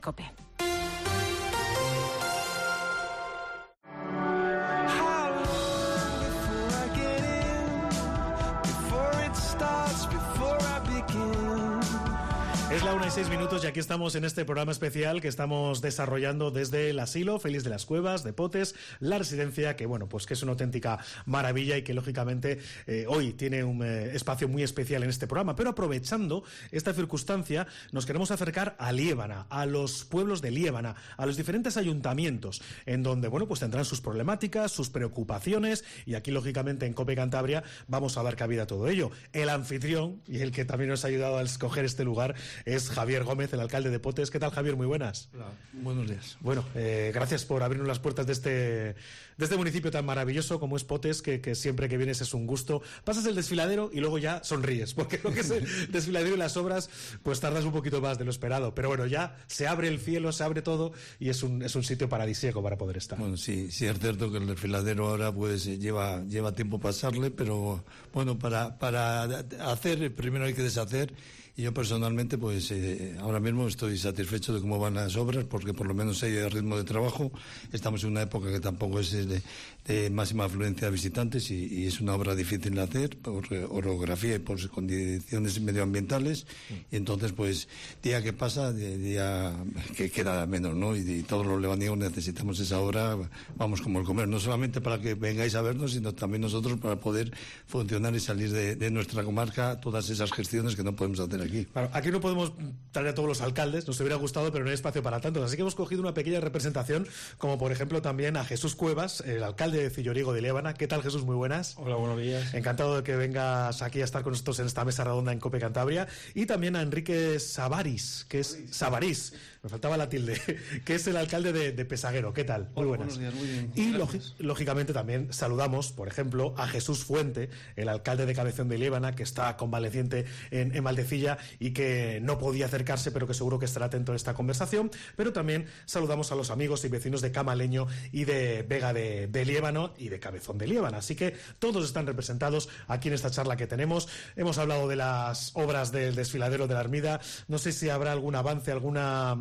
COPE. Es la 1:06 y aquí estamos en este programa especial que estamos desarrollando desde el asilo Félix de las Cuevas de Potes, la residencia que, bueno, pues que es una auténtica maravilla y que lógicamente hoy tiene un espacio muy especial en este programa. Pero aprovechando esta circunstancia, nos queremos acercar a Liébana, a los pueblos de Liébana, a los diferentes ayuntamientos, en donde, bueno, pues tendrán sus problemáticas, sus preocupaciones, y aquí lógicamente en COPE Cantabria vamos a dar cabida a todo ello. El anfitrión y el que también nos ha ayudado a escoger este lugar es Javier Gómez, el alcalde de Potes. ¿Qué tal, Javier? Muy buenas. Hola, buenos días. Bueno, gracias por abrirnos las puertas de este municipio tan maravilloso como es Potes, que siempre que vienes es un gusto. Pasas el desfiladero y luego ya sonríes, porque lo que es el desfiladero y las obras, pues tardas un poquito más de lo esperado. Pero bueno, ya se abre el cielo, se abre todo y es un sitio paradisíaco para poder estar. Bueno, sí es cierto que el desfiladero ahora pues lleva tiempo pasarle, pero bueno, para hacer primero hay que deshacer. Y yo personalmente, pues ahora mismo estoy satisfecho de cómo van las obras, porque por lo menos hay ritmo de trabajo. Estamos en una época que tampoco es de máxima afluencia de visitantes y es una obra difícil de hacer por orografía y por condiciones medioambientales. Y entonces, pues, día que pasa, día que queda menos, ¿no? Y todos los lebaniegos necesitamos esa obra, vamos como el comer, no solamente para que vengáis a vernos, sino también nosotros para poder funcionar y salir de nuestra comarca todas esas gestiones que no podemos hacer aquí. Claro, aquí no podemos traer a todos los alcaldes, nos hubiera gustado, pero no hay espacio para tantos, así que hemos cogido una pequeña representación, como por ejemplo también a Jesús Cuevas, el alcalde de Cilloriego de Liébana. ¿Qué tal, Jesús? Muy buenas. Hola, buenos días. Encantado de que vengas aquí a estar con nosotros en esta mesa redonda en COPE Cantabria. Y también a Enrique Sabarís, que es Sabarís, me faltaba la tilde, que es el alcalde de Pesaguero. ¿Qué tal? Muy buenas. Buenos días, muy bien. Y lógicamente también saludamos, por ejemplo, a Jesús Fuente, el alcalde de Cabezón de Liébana, que está convaleciente en Valdecilla y que no podía acercarse, pero que seguro que estará atento a esta conversación. Pero también saludamos a los amigos y vecinos de Camaleño y de Vega de Liébano y de Cabezón de Liébana. Así que todos están representados aquí en esta charla que tenemos. Hemos hablado de las obras del desfiladero de la Armida. No sé si habrá algún avance, alguna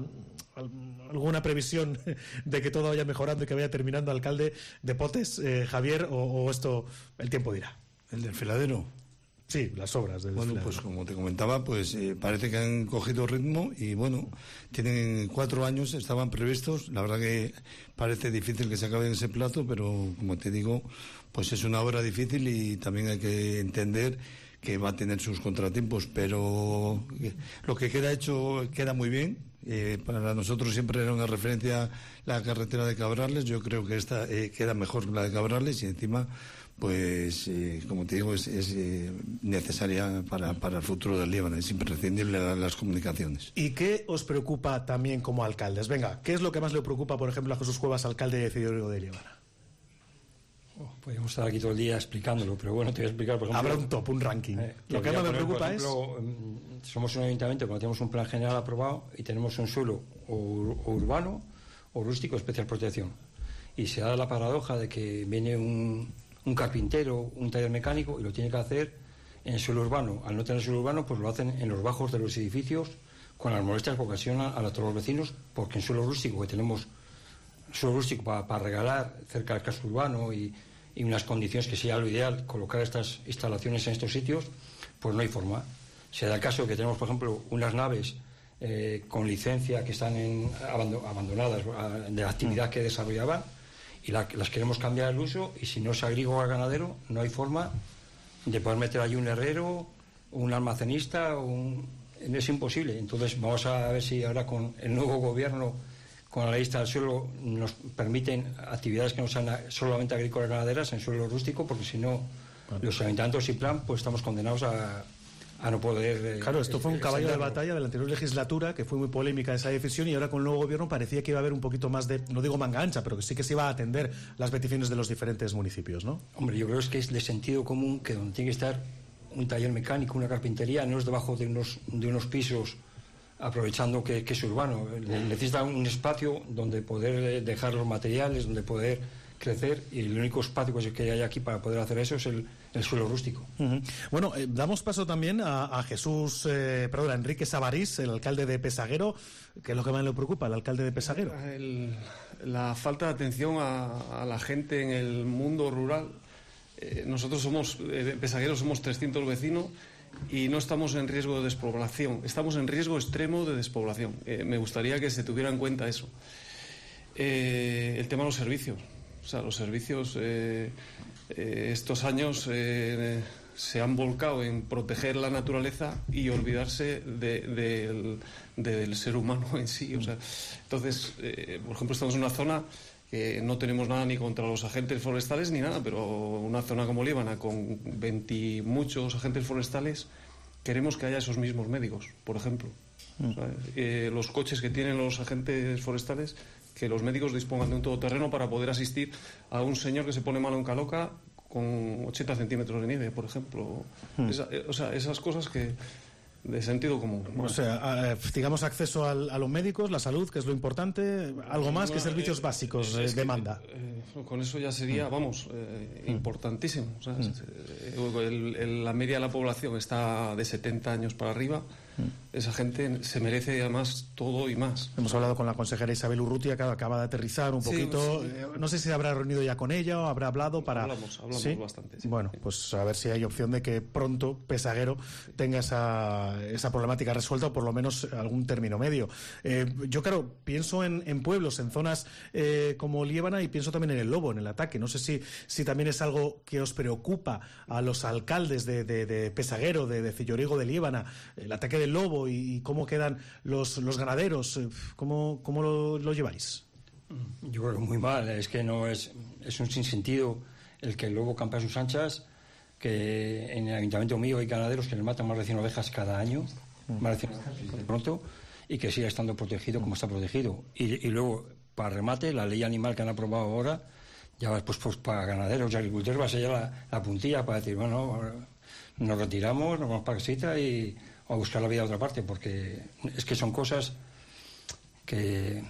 previsión de que todo vaya mejorando y que vaya terminando, alcalde de Potes, Javier, o esto el tiempo dirá. ¿El desfiladero? Sí, las obras del desfiladero. Pues como te comentaba, pues parece que han cogido ritmo y bueno, tienen 4 años, estaban previstos. La verdad que parece difícil que se acabe en ese plazo, pero como te digo, pues es una obra difícil y también hay que entender que va a tener sus contratiempos, pero lo que queda hecho queda muy bien. Para nosotros siempre era una referencia la carretera de Cabrales. Yo creo que esta queda mejor que la de Cabrales y encima, pues como te digo, es necesaria para el futuro del Líbano, es imprescindible las comunicaciones. ¿Y qué os preocupa también como alcaldes? Venga, ¿qué es lo que más le preocupa, por ejemplo, a Jesús Cuevas, alcalde de Cilloriego de Liébana? Podríamos estar aquí todo el día explicándolo, pero bueno, te voy a explicar, por ejemplo... Habrá un top, un ranking. Lo que más me preocupa es... Somos un ayuntamiento que tenemos un plan general aprobado y tenemos un suelo o urbano o rústico de especial protección. Y se da la paradoja de que viene un carpintero, un taller mecánico y lo tiene que hacer en suelo urbano. Al no tener suelo urbano, pues lo hacen en los bajos de los edificios con las molestias que ocasionan a todos los vecinos, porque en suelo rústico, que tenemos suelo rústico para regalar cerca del casco urbano y unas condiciones que sería lo ideal, colocar estas instalaciones en estos sitios, pues no hay forma. Se da el caso que tenemos, por ejemplo, unas naves con licencia que están abandonadas de la actividad que desarrollaban y las queremos cambiar el uso, y si no es agrícola ganadero no hay forma de poder meter allí un herrero, un almacenista, es imposible. Entonces vamos a ver si ahora con el nuevo gobierno, con la lista del suelo, nos permiten actividades que no sean solamente agrícolas ganaderas en suelo rústico, porque si no, los ayuntamientos sin plan, pues estamos condenados a no poder... Claro, esto fue un caballo de batalla de la anterior legislatura, que fue muy polémica esa decisión, y ahora con el nuevo gobierno parecía que iba a haber un poquito más de, no digo manga ancha, pero que sí que se iba a atender las peticiones de los diferentes municipios, ¿no? Hombre, yo creo que es de sentido común que donde tiene que estar un taller mecánico, una carpintería, no es debajo de unos pisos, aprovechando que es urbano. Necesita un espacio donde poder dejar los materiales, donde poder crecer, y el único espacio que hay aquí para poder hacer eso es el suelo rústico. Bueno, damos paso también a Enrique Sabarís, el alcalde de Pesaguero. ¿Qué es lo que más le preocupa al alcalde de Pesaguero? La falta de atención a la gente en el mundo rural. Nosotros Pesaguero somos 300 vecinos y no estamos en riesgo de despoblación, estamos en riesgo extremo de despoblación. Me gustaría que se tuviera en cuenta eso. El tema de los servicios. O sea, los servicios estos años se han volcado en proteger la naturaleza y olvidarse del ser humano en sí. O sea, entonces, por ejemplo, estamos en una zona que no tenemos nada ni contra los agentes forestales ni nada, pero una zona como Líbana con 20 muchos agentes forestales, queremos que haya esos mismos médicos, por ejemplo. Los coches que tienen los agentes forestales, que los médicos dispongan de un todoterreno para poder asistir a un señor que se pone malo en Caloca con 80 centímetros de nieve, por ejemplo. Esas cosas que de sentido común. O sea, digamos, acceso a los médicos, la salud, que es lo importante, algo más que servicios básicos, demanda. Con eso ya sería, importantísimo. O sea, la media de la población está de 70 años para arriba. Esa gente se merece además todo y más. Hemos hablado con la consejera Isabel Urrutia, que acaba de aterrizar un poquito. Sí. No sé si se habrá reunido ya con ella o habrá hablado para... Hablamos ¿Sí? bastante. Sí. Bueno, pues a ver si hay opción de que pronto Pesaguero tenga esa problemática resuelta, o por lo menos algún término medio. Yo, claro, pienso en pueblos, en zonas como Líbana, y pienso también en el lobo, en el ataque. No sé si también es algo que os preocupa a los alcaldes de Pesaguero, de Cilloriego, de Líbana, el ataque del lobo y cómo quedan los ganaderos. ¿Cómo lo lleváis? Yo creo que muy mal. Es que no es un sinsentido el que el lobo campe a sus anchas, que en el ayuntamiento mío hay ganaderos que les matan más de 100 ovejas cada año, más de 100 ovejas de pronto, y que siga estando protegido como está protegido. Y luego, para remate, la ley animal que han aprobado ahora, ya pues para ganaderos y agricultores va a ser ya la puntilla para decir, bueno, nos retiramos, nos vamos para casita o a buscar la vida a otra parte, porque es que son cosas que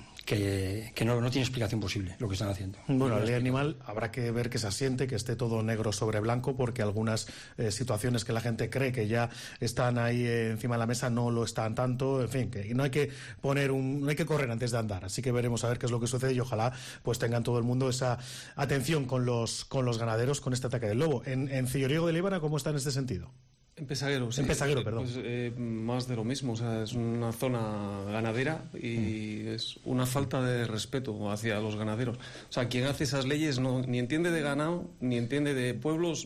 no tiene explicación posible lo que están haciendo. Bueno, la ley animal habrá que ver que se asiente, que esté todo negro sobre blanco, porque algunas situaciones que la gente cree que ya están ahí encima de la mesa no lo están tanto. En fin, que no hay que no hay que correr antes de andar. Así que veremos a ver qué es lo que sucede, y ojalá pues tengan todo el mundo esa atención con los ganaderos con este ataque del lobo. En Cilloriego de Líbana, ¿cómo está en este sentido? En Pesaguero, sí. En Pesaguero, perdón. Pues, más de lo mismo. O sea, es una zona ganadera y es una falta de respeto hacia los ganaderos. O sea, quien hace esas leyes ni entiende de ganado, ni entiende de pueblos.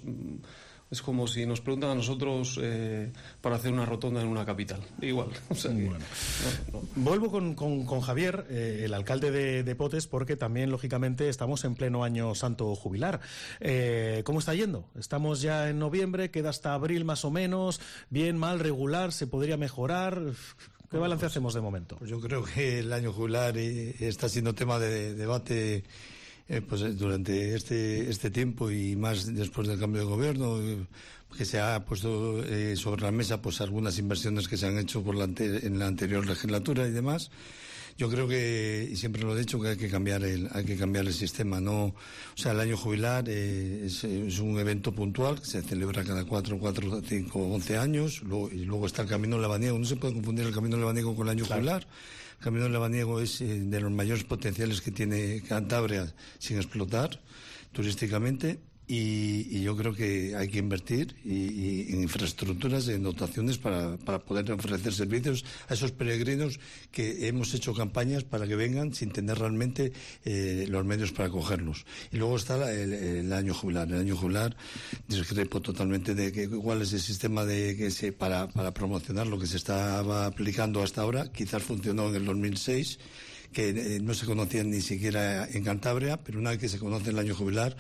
Es como si nos preguntan a nosotros para hacer una rotonda en una capital. Igual. O sea que, bueno. No. Vuelvo con Javier, el alcalde de Potes, porque también, lógicamente, estamos en pleno año santo jubilar. ¿Cómo está yendo? Estamos ya en noviembre, queda hasta abril más o menos. Bien, mal, regular, se podría mejorar. ¿Qué balance hacemos de momento? Pues yo creo que el año jubilar está siendo tema de debate pues durante este tiempo, y más después del cambio de gobierno, que se ha puesto sobre la mesa pues algunas inversiones que se han hecho en la anterior legislatura y demás. Yo creo que, y siempre lo he dicho, que hay que cambiar el sistema, ¿no? O sea, el año jubilar es un evento puntual que se celebra cada 4, 5, 11 años, y luego está el Camino Lebaniego. No se puede confundir el Camino Lebaniego con el año jubilar. El Camino Lebaniego es de los mayores potenciales que tiene Cantabria sin explotar turísticamente, y yo creo que hay que invertir en infraestructuras, en dotaciones para poder ofrecer servicios a esos peregrinos que hemos hecho campañas para que vengan sin tener realmente los medios para acogerlos. Y luego está el año jubilar. El año jubilar, discrepo totalmente de cuál es el sistema para promocionar lo que se estaba aplicando hasta ahora. Quizás funcionó en el 2006, que no se conocían ni siquiera en Cantabria, pero una vez que se conoce el año jubilar,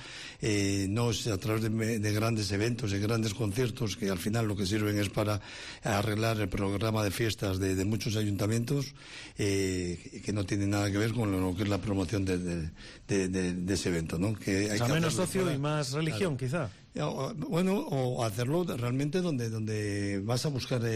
no es a través de grandes eventos, de grandes conciertos, que al final lo que sirven es para arreglar el programa de fiestas de muchos ayuntamientos, que no tiene nada que ver con lo que es la promoción de ese evento, ¿no? Que hay menos socio y más religión, claro. Quizá. Bueno, o hacerlo realmente donde vas a buscar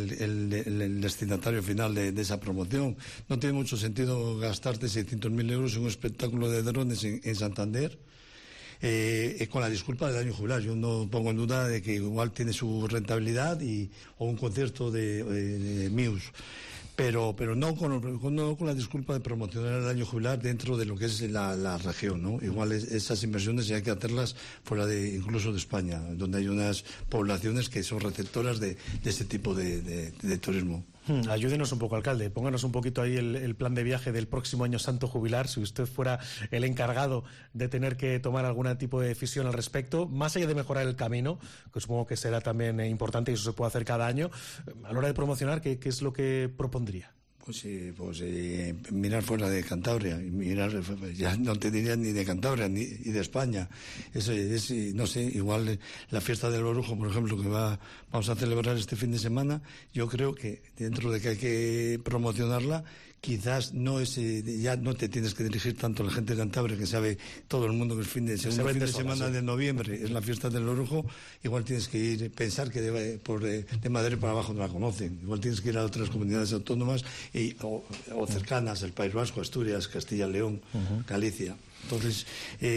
el destinatario final de esa promoción. No tiene mucho sentido gastarte 600.000 euros en un espectáculo de drones en Santander, con la disculpa del año jubilar. Yo no pongo en duda de que igual tiene su rentabilidad o un concierto de Muse. Pero no con la disculpa de promocionar el año jubilar dentro de lo que es la región, ¿no? Igual esas inversiones hay que hacerlas fuera incluso de España, donde hay unas poblaciones que son receptoras de este tipo de turismo. Ayúdenos un poco, alcalde, pónganos un poquito ahí el plan de viaje del próximo año santo jubilar, si usted fuera el encargado de tener que tomar algún tipo de decisión al respecto, más allá de mejorar el camino, que supongo que será también importante y eso se puede hacer cada año, a la hora de promocionar, ¿qué es lo que propondría? Pues mirar fuera de Cantabria, ya no te diría ni de Cantabria ni de España. No sé, igual la fiesta del Orujo, por ejemplo, que vamos a celebrar este fin de semana, yo creo que dentro de que hay que promocionarla, quizás ya no te tienes que dirigir tanto a la gente de Cantabria, que sabe todo el mundo que el fin de semana de noviembre es la fiesta del Orujo. Igual tienes que pensar que de Madrid para abajo no la conocen. Igual tienes que ir a otras comunidades autónomas o cercanas, el País Vasco, Asturias, Castilla y León, Galicia. Entonces,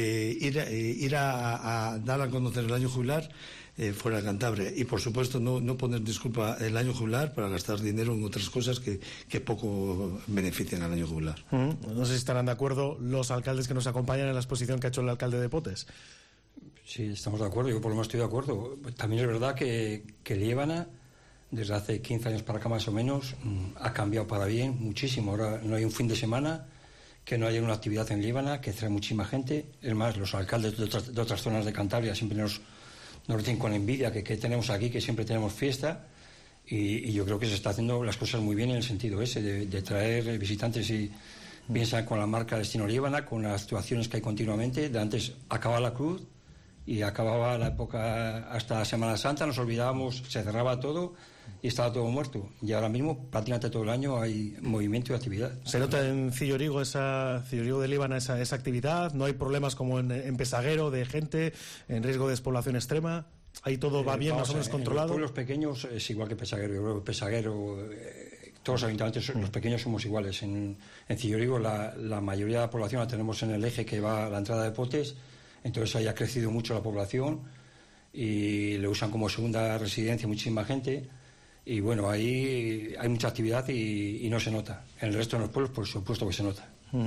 ir a dar a conocer el año jubilar fuera de Cantabria, y por supuesto no poner disculpa el año jubilar para gastar dinero en otras cosas que poco benefician al año jubilar. No sé si estarán de acuerdo los alcaldes que nos acompañan en la exposición que ha hecho el alcalde de Potes. Sí, estamos de acuerdo, yo por lo menos estoy de acuerdo. También es verdad que Liébana, desde hace 15 años para acá más o menos, ha cambiado para bien muchísimo. Ahora no hay un fin de semana que no haya una actividad en Liébana que trae muchísima gente. Es más, los alcaldes de otras zonas de Cantabria siempre nos dicen con envidia que tenemos aquí, que siempre tenemos fiesta, y yo creo que se está haciendo las cosas muy bien en el sentido ese, de traer visitantes, y piensan con la marca Destino Liébana, con las actuaciones que hay continuamente. De antes acababa la cruz y acababa la época hasta Semana Santa, nos olvidábamos, se cerraba todo y estaba todo muerto. Y ahora mismo, prácticamente todo el año, hay movimiento y actividad. ¿Se nota en Cillorigo de Liébana esa actividad? ¿No hay problemas como en Pesaguero de gente en riesgo de despoblación extrema? ¿Ahí todo va bien, más o menos controlado? En los pueblos pequeños es igual que Pesaguero. Yo creo que Pesaguero, todos los ayuntamientos, los pequeños somos iguales. En Cillorigo la mayoría de la población la tenemos en el eje que va a la entrada de Potes, entonces ahí ha crecido mucho la población y le usan como segunda residencia muchísima gente. Y bueno, ahí hay mucha actividad y no se nota. En el resto de los pueblos, por supuesto que se nota.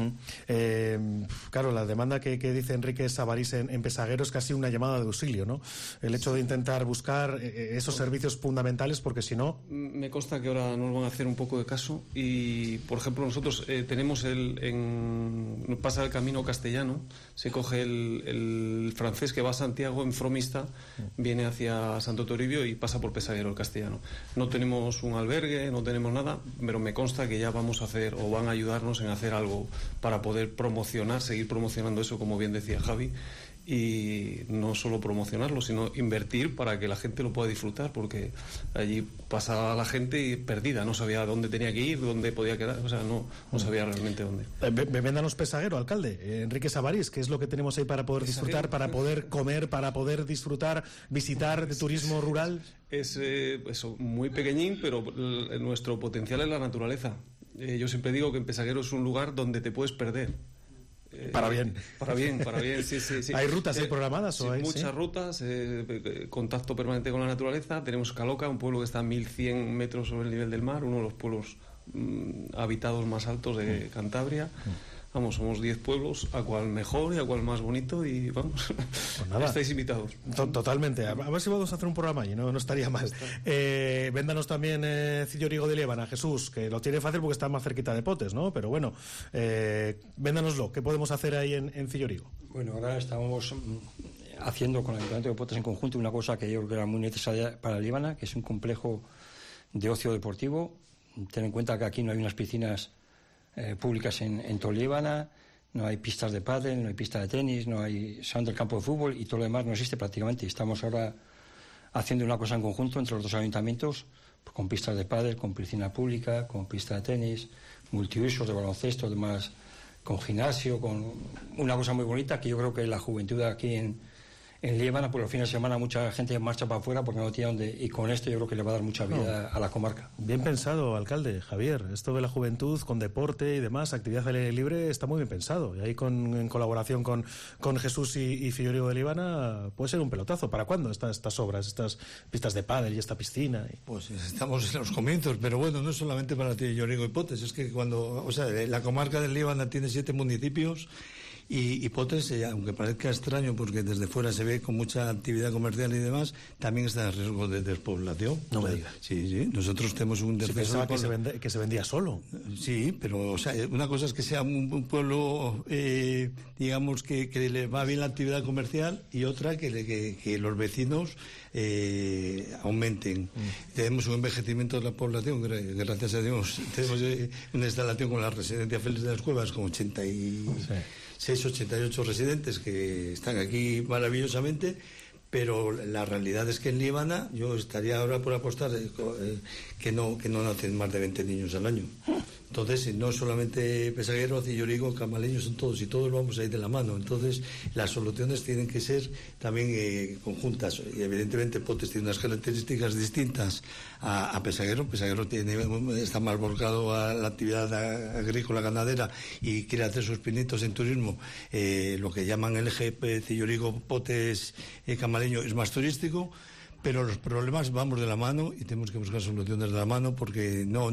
Claro, la demanda que dice Enrique Sabarís en Pesaguero es casi una llamada de auxilio, ¿no? El hecho de intentar buscar esos servicios fundamentales, porque si no... Me consta que ahora nos van a hacer un poco de caso y, por ejemplo, nosotros tenemos pasa el camino castellano, se coge el francés que va a Santiago en Fromista, viene hacia Santo Toribio y pasa por Pesaguero el castellano. No tenemos un albergue, no tenemos nada, pero me consta que ya vamos a hacer o van a ayudarnos en hacer algo para poder seguir promocionando eso, como bien decía Javi, y no solo promocionarlo, sino invertir para que la gente lo pueda disfrutar, porque allí pasaba la gente perdida, no sabía dónde tenía que ir, dónde podía quedar, o sea, no sabía realmente dónde. Véndanos Pesaguero, alcalde. Enrique Sabarís, ¿qué es lo que tenemos ahí para poder disfrutar, para poder comer, para poder disfrutar, visitar de turismo rural? Es eso, muy pequeñín, pero nuestro potencial es la naturaleza. Yo siempre digo que en Pesaguero es un lugar donde te puedes perder. Para bien, sí. ¿Hay rutas programadas? Sí, muchas rutas, contacto permanente con la naturaleza. Tenemos Caloca, un pueblo que está a 1.100 metros sobre el nivel del mar, uno de los pueblos habitados más altos de Cantabria. Vamos, somos 10 pueblos, a cual mejor y a cual más bonito, y vamos, pues nada, estáis invitados. Totalmente, a ver si vamos a hacer un programa allí, no estaría mal. Véndanos también Cillorigo de Liébana, Jesús, que lo tiene fácil porque está más cerquita de Potes, ¿no? Pero bueno, véndanoslo, ¿qué podemos hacer ahí en Cillorigo? Bueno, ahora estamos haciendo con el Ayuntamiento de Potes en conjunto una cosa que yo creo que era muy necesaria para Liébana, que es un complejo de ocio deportivo. Ten en cuenta que aquí no hay unas piscinas públicas en todo Liébana, no hay pistas de pádel, no hay pista de tenis, no hay solamente el campo de fútbol, y todo lo demás no existe prácticamente. Estamos ahora haciendo una cosa en conjunto entre los dos ayuntamientos, con pistas de pádel, con piscina pública, con pista de tenis, multiusos de baloncesto, además con gimnasio, con una cosa muy bonita que yo creo que la juventud aquí en en Líbana, por los fines de semana mucha gente marcha para afuera porque no tiene dónde, y con esto yo creo que le va a dar mucha vida a la comarca. Bien pensado, alcalde Javier. Esto de la juventud con deporte y demás, actividad al aire libre, está muy bien pensado. Y ahí en colaboración con Jesús y Fillorigo de Líbana puede ser un pelotazo. ¿Para cuándo estas obras, estas pistas de pádel y esta piscina? Pues estamos en los comienzos, pero bueno, no es solamente para Fillorigo y Potes, es que la comarca del Líbana tiene 7 municipios. Y Potes, aunque parezca extraño porque desde fuera se ve con mucha actividad comercial y demás, también está en riesgo de despoblación. No me digas. Sí, nosotros tenemos un descenso. Se pensaba que se vendía solo. Sí, pero una cosa es que sea un pueblo, digamos, que le va bien la actividad comercial, y otra que los vecinos aumenten. Tenemos un envejecimiento de la población, gracias a Dios. Tenemos una instalación con la residencia Félix de las Cuevas con 88 residentes que están aquí maravillosamente, pero la realidad es que en Líbana yo estaría ahora por apostar que no nacen más de 20 niños al año. Entonces, no solamente Pesaguero, Fillorigo, Camaleño, son todos, y todos vamos a ir de la mano. Entonces, las soluciones tienen que ser también conjuntas. Y evidentemente Potes tiene unas características distintas a Pesaguero. Pesaguero está más volcado a la actividad agrícola, ganadera, y quiere hacer sus pinitos en turismo. Lo que llaman el eje Fillorigo, Potes, Camaleño es más turístico. Pero los problemas vamos de la mano y tenemos que buscar soluciones de la mano, porque no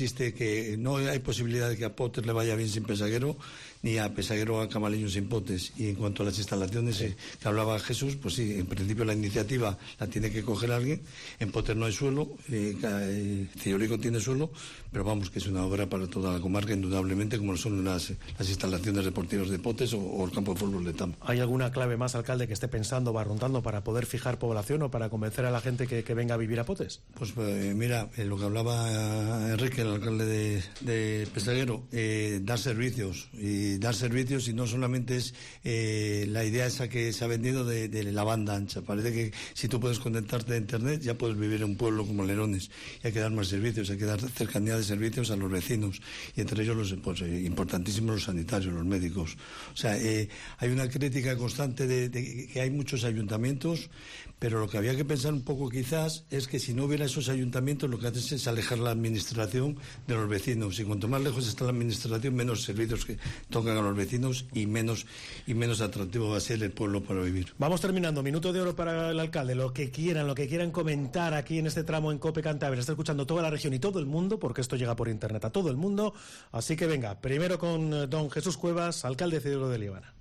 hay posibilidad de que a Potes le vaya bien sin Pesaguero, ni a Pesaguero o a Camaleño sin Potes. Y en cuanto a las instalaciones que hablaba Jesús, pues sí, en principio la iniciativa la tiene que coger alguien. En Potes no hay suelo, Fillorigo tiene suelo, pero vamos, que es una obra para toda la comarca, indudablemente, como son las instalaciones deportivas de Potes o el campo de fútbol de Tama. ¿Hay alguna clave más, alcalde, que esté pensando, barruntando, para poder fijar población o para convencer a la gente que venga a vivir a Potes? Pues mira, lo que hablaba Enrique, el alcalde de Pesaguero, dar servicios, y no solamente es la idea esa que se ha vendido de la banda ancha. Parece que si tú puedes conectarte a internet ya puedes vivir en un pueblo como Lerones, y hay que dar más servicios, hay que dar cercanía de servicios a los vecinos, y entre ellos importantísimos los sanitarios, los médicos. O sea, hay una crítica constante de que hay muchos ayuntamientos, pero lo que había que pensar un poco quizás es que si no hubiera esos ayuntamientos, lo que hace es alejar la administración de los vecinos, y cuanto más lejos está la administración, menos servicios que tocan a los vecinos y menos atractivo va a ser el pueblo para vivir. Vamos terminando, minuto de oro para el alcalde. Lo que quieran comentar aquí en este tramo en COPE Cantabria. Está escuchando toda la región y todo el mundo, porque esto llega por internet a todo el mundo. Así que venga, primero con don Jesús Cuevas, alcalde de Fillorigo de Líbana.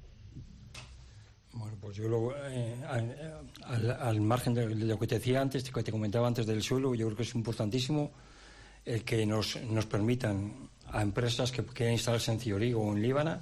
Bueno, pues yo luego, al margen de lo que te decía antes, que te comentaba antes del suelo, yo creo que es importantísimo el que nos permitan a empresas que quieran instalarse en Fillorigo o en Líbana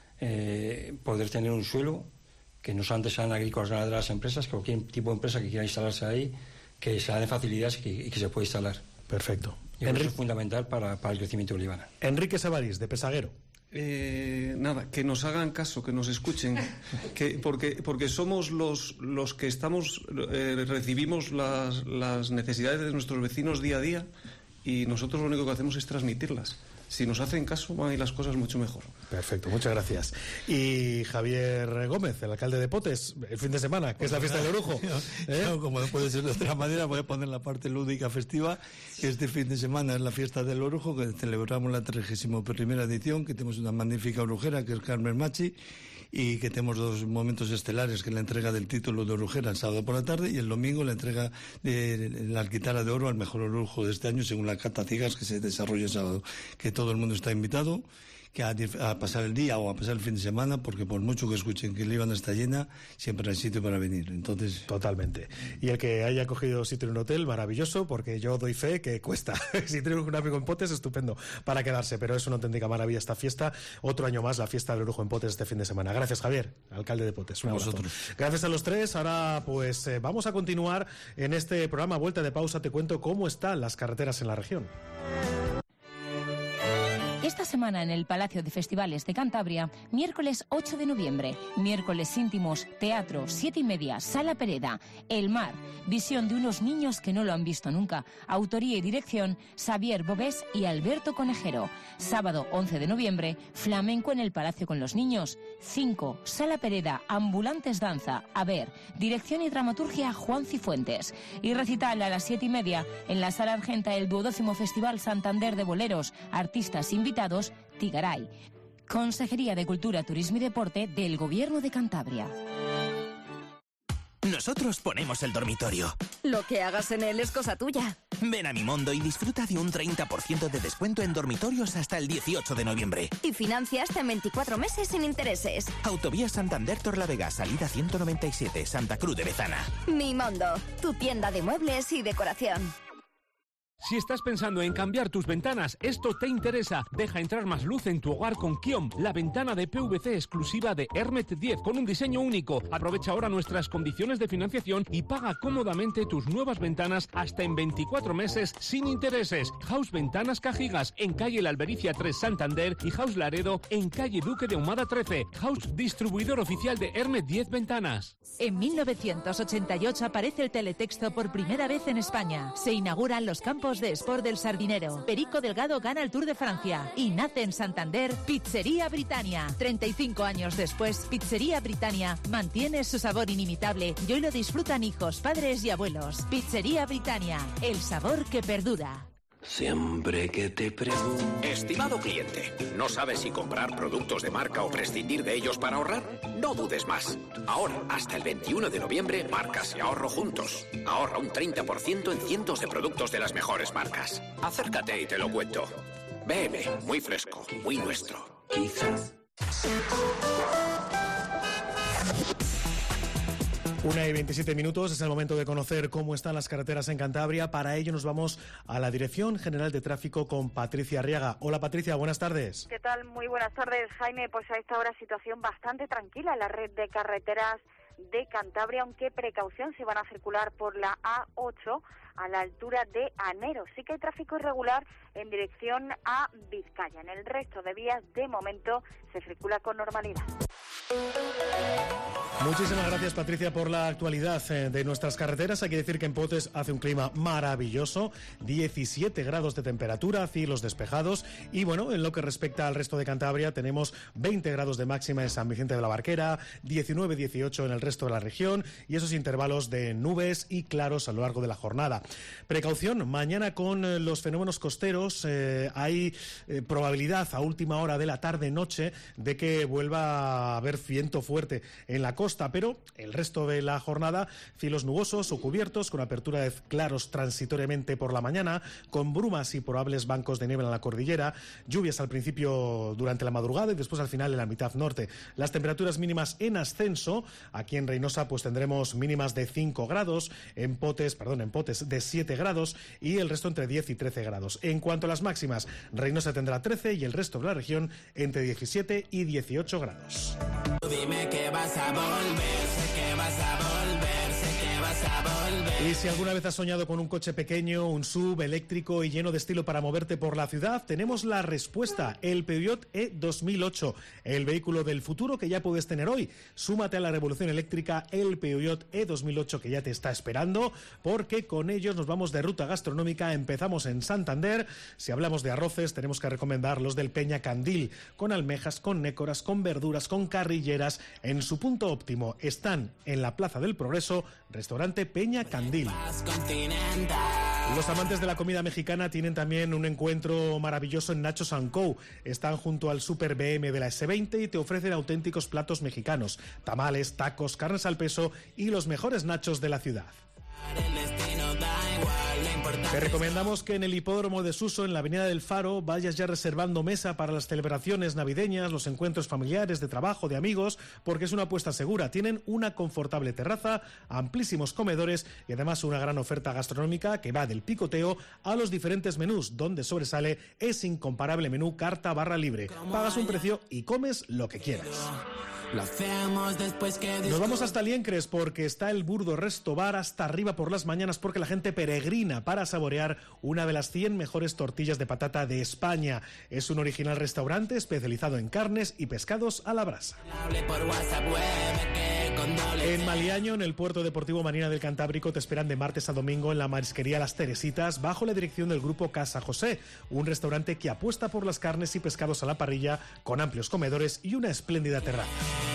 poder tener un suelo, que no solamente sean agrícolas ganaderas empresas, que cualquier tipo de empresa que quiera instalarse ahí, que se le den facilidades y que se pueda instalar. Perfecto. Yo creo que eso es fundamental para el crecimiento de Líbana. Enrique Sabarís, de Pesaguero. Nada, que nos hagan caso, que nos escuchen, porque somos los que recibimos las necesidades de nuestros vecinos día a día, y nosotros lo único que hacemos es transmitirlas. Si nos hacen caso, van a ir las cosas mucho mejor. Perfecto, muchas gracias. Y Javier Gómez, el alcalde de Potes, el fin de semana, que es la fiesta del Orujo. Claro, como no puede ser de otra manera, voy a poner la parte lúdica festiva. Este fin de semana es la fiesta del Orujo, que celebramos la 31ª edición, que tenemos una magnífica orujera, que es Carmen Machi, y que tenemos 2 momentos estelares, que es la entrega del título de orujera el sábado por la tarde, y el domingo la entrega de la Alquitara de Oro al mejor orujo de este año, según la cata ciegas que se desarrolla el sábado. Que todo el mundo está invitado, que a pasar el día o a pasar el fin de semana, porque por mucho que escuchen que Líbana está llena, siempre hay sitio para venir. Entonces, totalmente. Y el que haya cogido sitio en un hotel, maravilloso, porque yo doy fe que cuesta. Si tienes un amigo en Potes, estupendo para quedarse, pero es una auténtica maravilla esta fiesta. Otro año más, la fiesta del Orujo en Potes este fin de semana. Gracias, Javier, alcalde de Potes. Un abrazo. Vosotros. Gracias a los tres. Ahora pues vamos a continuar en este programa. Vuelta de pausa, te cuento cómo están las carreteras en la región. Esta semana en el Palacio de Festivales de Cantabria, miércoles 8 de noviembre, miércoles íntimos, teatro, 7:30, Sala Pereda, El Mar, visión de unos niños que no lo han visto nunca, autoría y dirección, Xavier Bobés y Alberto Conejero. Sábado 11 de noviembre, flamenco en el Palacio con los niños. 5, Sala Pereda, Ambulantes Danza, A ver, dirección y dramaturgia Juan Cifuentes. Y recital a las 7:30 en la Sala Argenta el 12º Festival Santander de Boleros, artistas invitados, Tigaray. Consejería de Cultura, Turismo y Deporte del Gobierno de Cantabria. Nosotros ponemos el dormitorio. Lo que hagas en él es cosa tuya. Ven a Mimondo y disfruta de un 30% de descuento en dormitorios hasta el 18 de noviembre. Y financia hasta en 24 meses sin intereses. Autovía Santander Torlavega, salida 197, Santa Cruz de Bezana. Mimondo, tu tienda de muebles y decoración. Si estás pensando en cambiar tus ventanas, esto te interesa. Deja entrar más luz en tu hogar con Kiom, la ventana de PVC exclusiva de Hermet 10 con un diseño único. Aprovecha ahora nuestras condiciones de financiación y paga cómodamente tus nuevas ventanas hasta en 24 meses sin intereses. House Ventanas Cajigas en calle La Albericia 3 Santander y House Laredo en calle Duque de Ahumada 13. House distribuidor oficial de Hermet 10 Ventanas. En 1988 aparece el teletexto por primera vez en España. Se inauguran los campos de Sport del Sardinero. Perico Delgado gana el Tour de Francia. Y nace en Santander Pizzería Britannia. 35 años después, Pizzería Britannia mantiene su sabor inimitable y hoy lo disfrutan hijos, padres y abuelos. Pizzería Britannia, el sabor que perdura. Siempre que te pregunto... Estimado cliente, ¿no sabes si comprar productos de marca o prescindir de ellos para ahorrar? No dudes más. Ahora, hasta el 21 de noviembre, marcas y ahorro juntos. Ahorra un 30% en cientos de productos de las mejores marcas. Acércate y te lo cuento. Bebe, muy fresco, muy nuestro. Quizás... 1:27 es el momento de conocer cómo están las carreteras en Cantabria. Para ello nos vamos a la Dirección General de Tráfico con Patricia Arriaga. Hola Patricia, buenas tardes. ¿Qué tal? Muy buenas tardes, Jaime. Pues a esta hora situación bastante tranquila en la red de carreteras de Cantabria, aunque precaución si van a circular por la A8 a la altura de Anero. Sí que hay tráfico irregular en dirección a Vizcaya. En el resto de vías, de momento, se circula con normalidad. Muchísimas gracias Patricia por la actualidad de nuestras carreteras. Hay que decir que en Potes hace un clima maravilloso, 17 grados de temperatura, cielos despejados y bueno, en lo que respecta al resto de Cantabria tenemos 20 grados de máxima en San Vicente de la Barquera, 19-18 en el resto de la región y esos intervalos de nubes y claros a lo largo de la jornada. Precaución, mañana con los fenómenos costeros hay probabilidad a última hora de la tarde-noche de que vuelva a haber viento fuerte en la costa, pero el resto de la jornada cielos nubosos o cubiertos con apertura de claros transitoriamente por la mañana, con brumas y probables bancos de nieve en la cordillera, lluvias al principio durante la madrugada y después al final en la mitad norte. Las temperaturas mínimas en ascenso, aquí en Reynosa pues tendremos mínimas de 5 grados, en Potes de 7 grados y el resto entre 10 y 13 grados. En cuanto a las máximas, Reynosa tendrá 13 y el resto de la región entre 17 y 18 grados. Dime que vas a volver, sé que vas a volver, sé que vas a volver. Y si alguna vez has soñado con un coche pequeño, un SUV eléctrico y lleno de estilo para moverte por la ciudad, tenemos la respuesta, el Peugeot E2008, el vehículo del futuro que ya puedes tener hoy. Súmate a la revolución eléctrica, el Peugeot E2008 que ya te está esperando, porque con ellos nos vamos de ruta gastronómica, empezamos en Santander. Si hablamos de arroces, tenemos que recomendar los del Peña Candil, con almejas, con nécoras, con verduras, con carrilleras, en su punto óptimo. Están en la Plaza del Progreso, restaurante Peña Candil. Los amantes de la comida mexicana tienen también un encuentro maravilloso en Nachos & Co. Están junto al Super BM de la S20 y te ofrecen auténticos platos mexicanos, tamales, tacos, carnes al peso y los mejores nachos de la ciudad. Te recomendamos que en el hipódromo de Suso, en la avenida del Faro, vayas ya reservando mesa para las celebraciones navideñas, los encuentros familiares, de trabajo, de amigos, porque es una apuesta segura. Tienen una confortable terraza, amplísimos comedores y además una gran oferta gastronómica que va del picoteo a los diferentes menús, donde sobresale ese incomparable menú carta barra libre. Pagas un precio y comes lo que quieras. Lo hacemos después que... Nos vamos hasta Liencres porque está el Burdo Resto Bar hasta arriba por las mañanas porque la gente peregrina para saborear una de las 100 mejores tortillas de patata de España. Es un original restaurante especializado en carnes y pescados a la brasa. En Maliaño, en el Puerto Deportivo Marina del Cantábrico, te esperan de martes a domingo en la marisquería Las Teresitas, bajo la dirección del grupo Casa José, un restaurante que apuesta por las carnes y pescados a la parrilla, con amplios comedores y una espléndida terraza.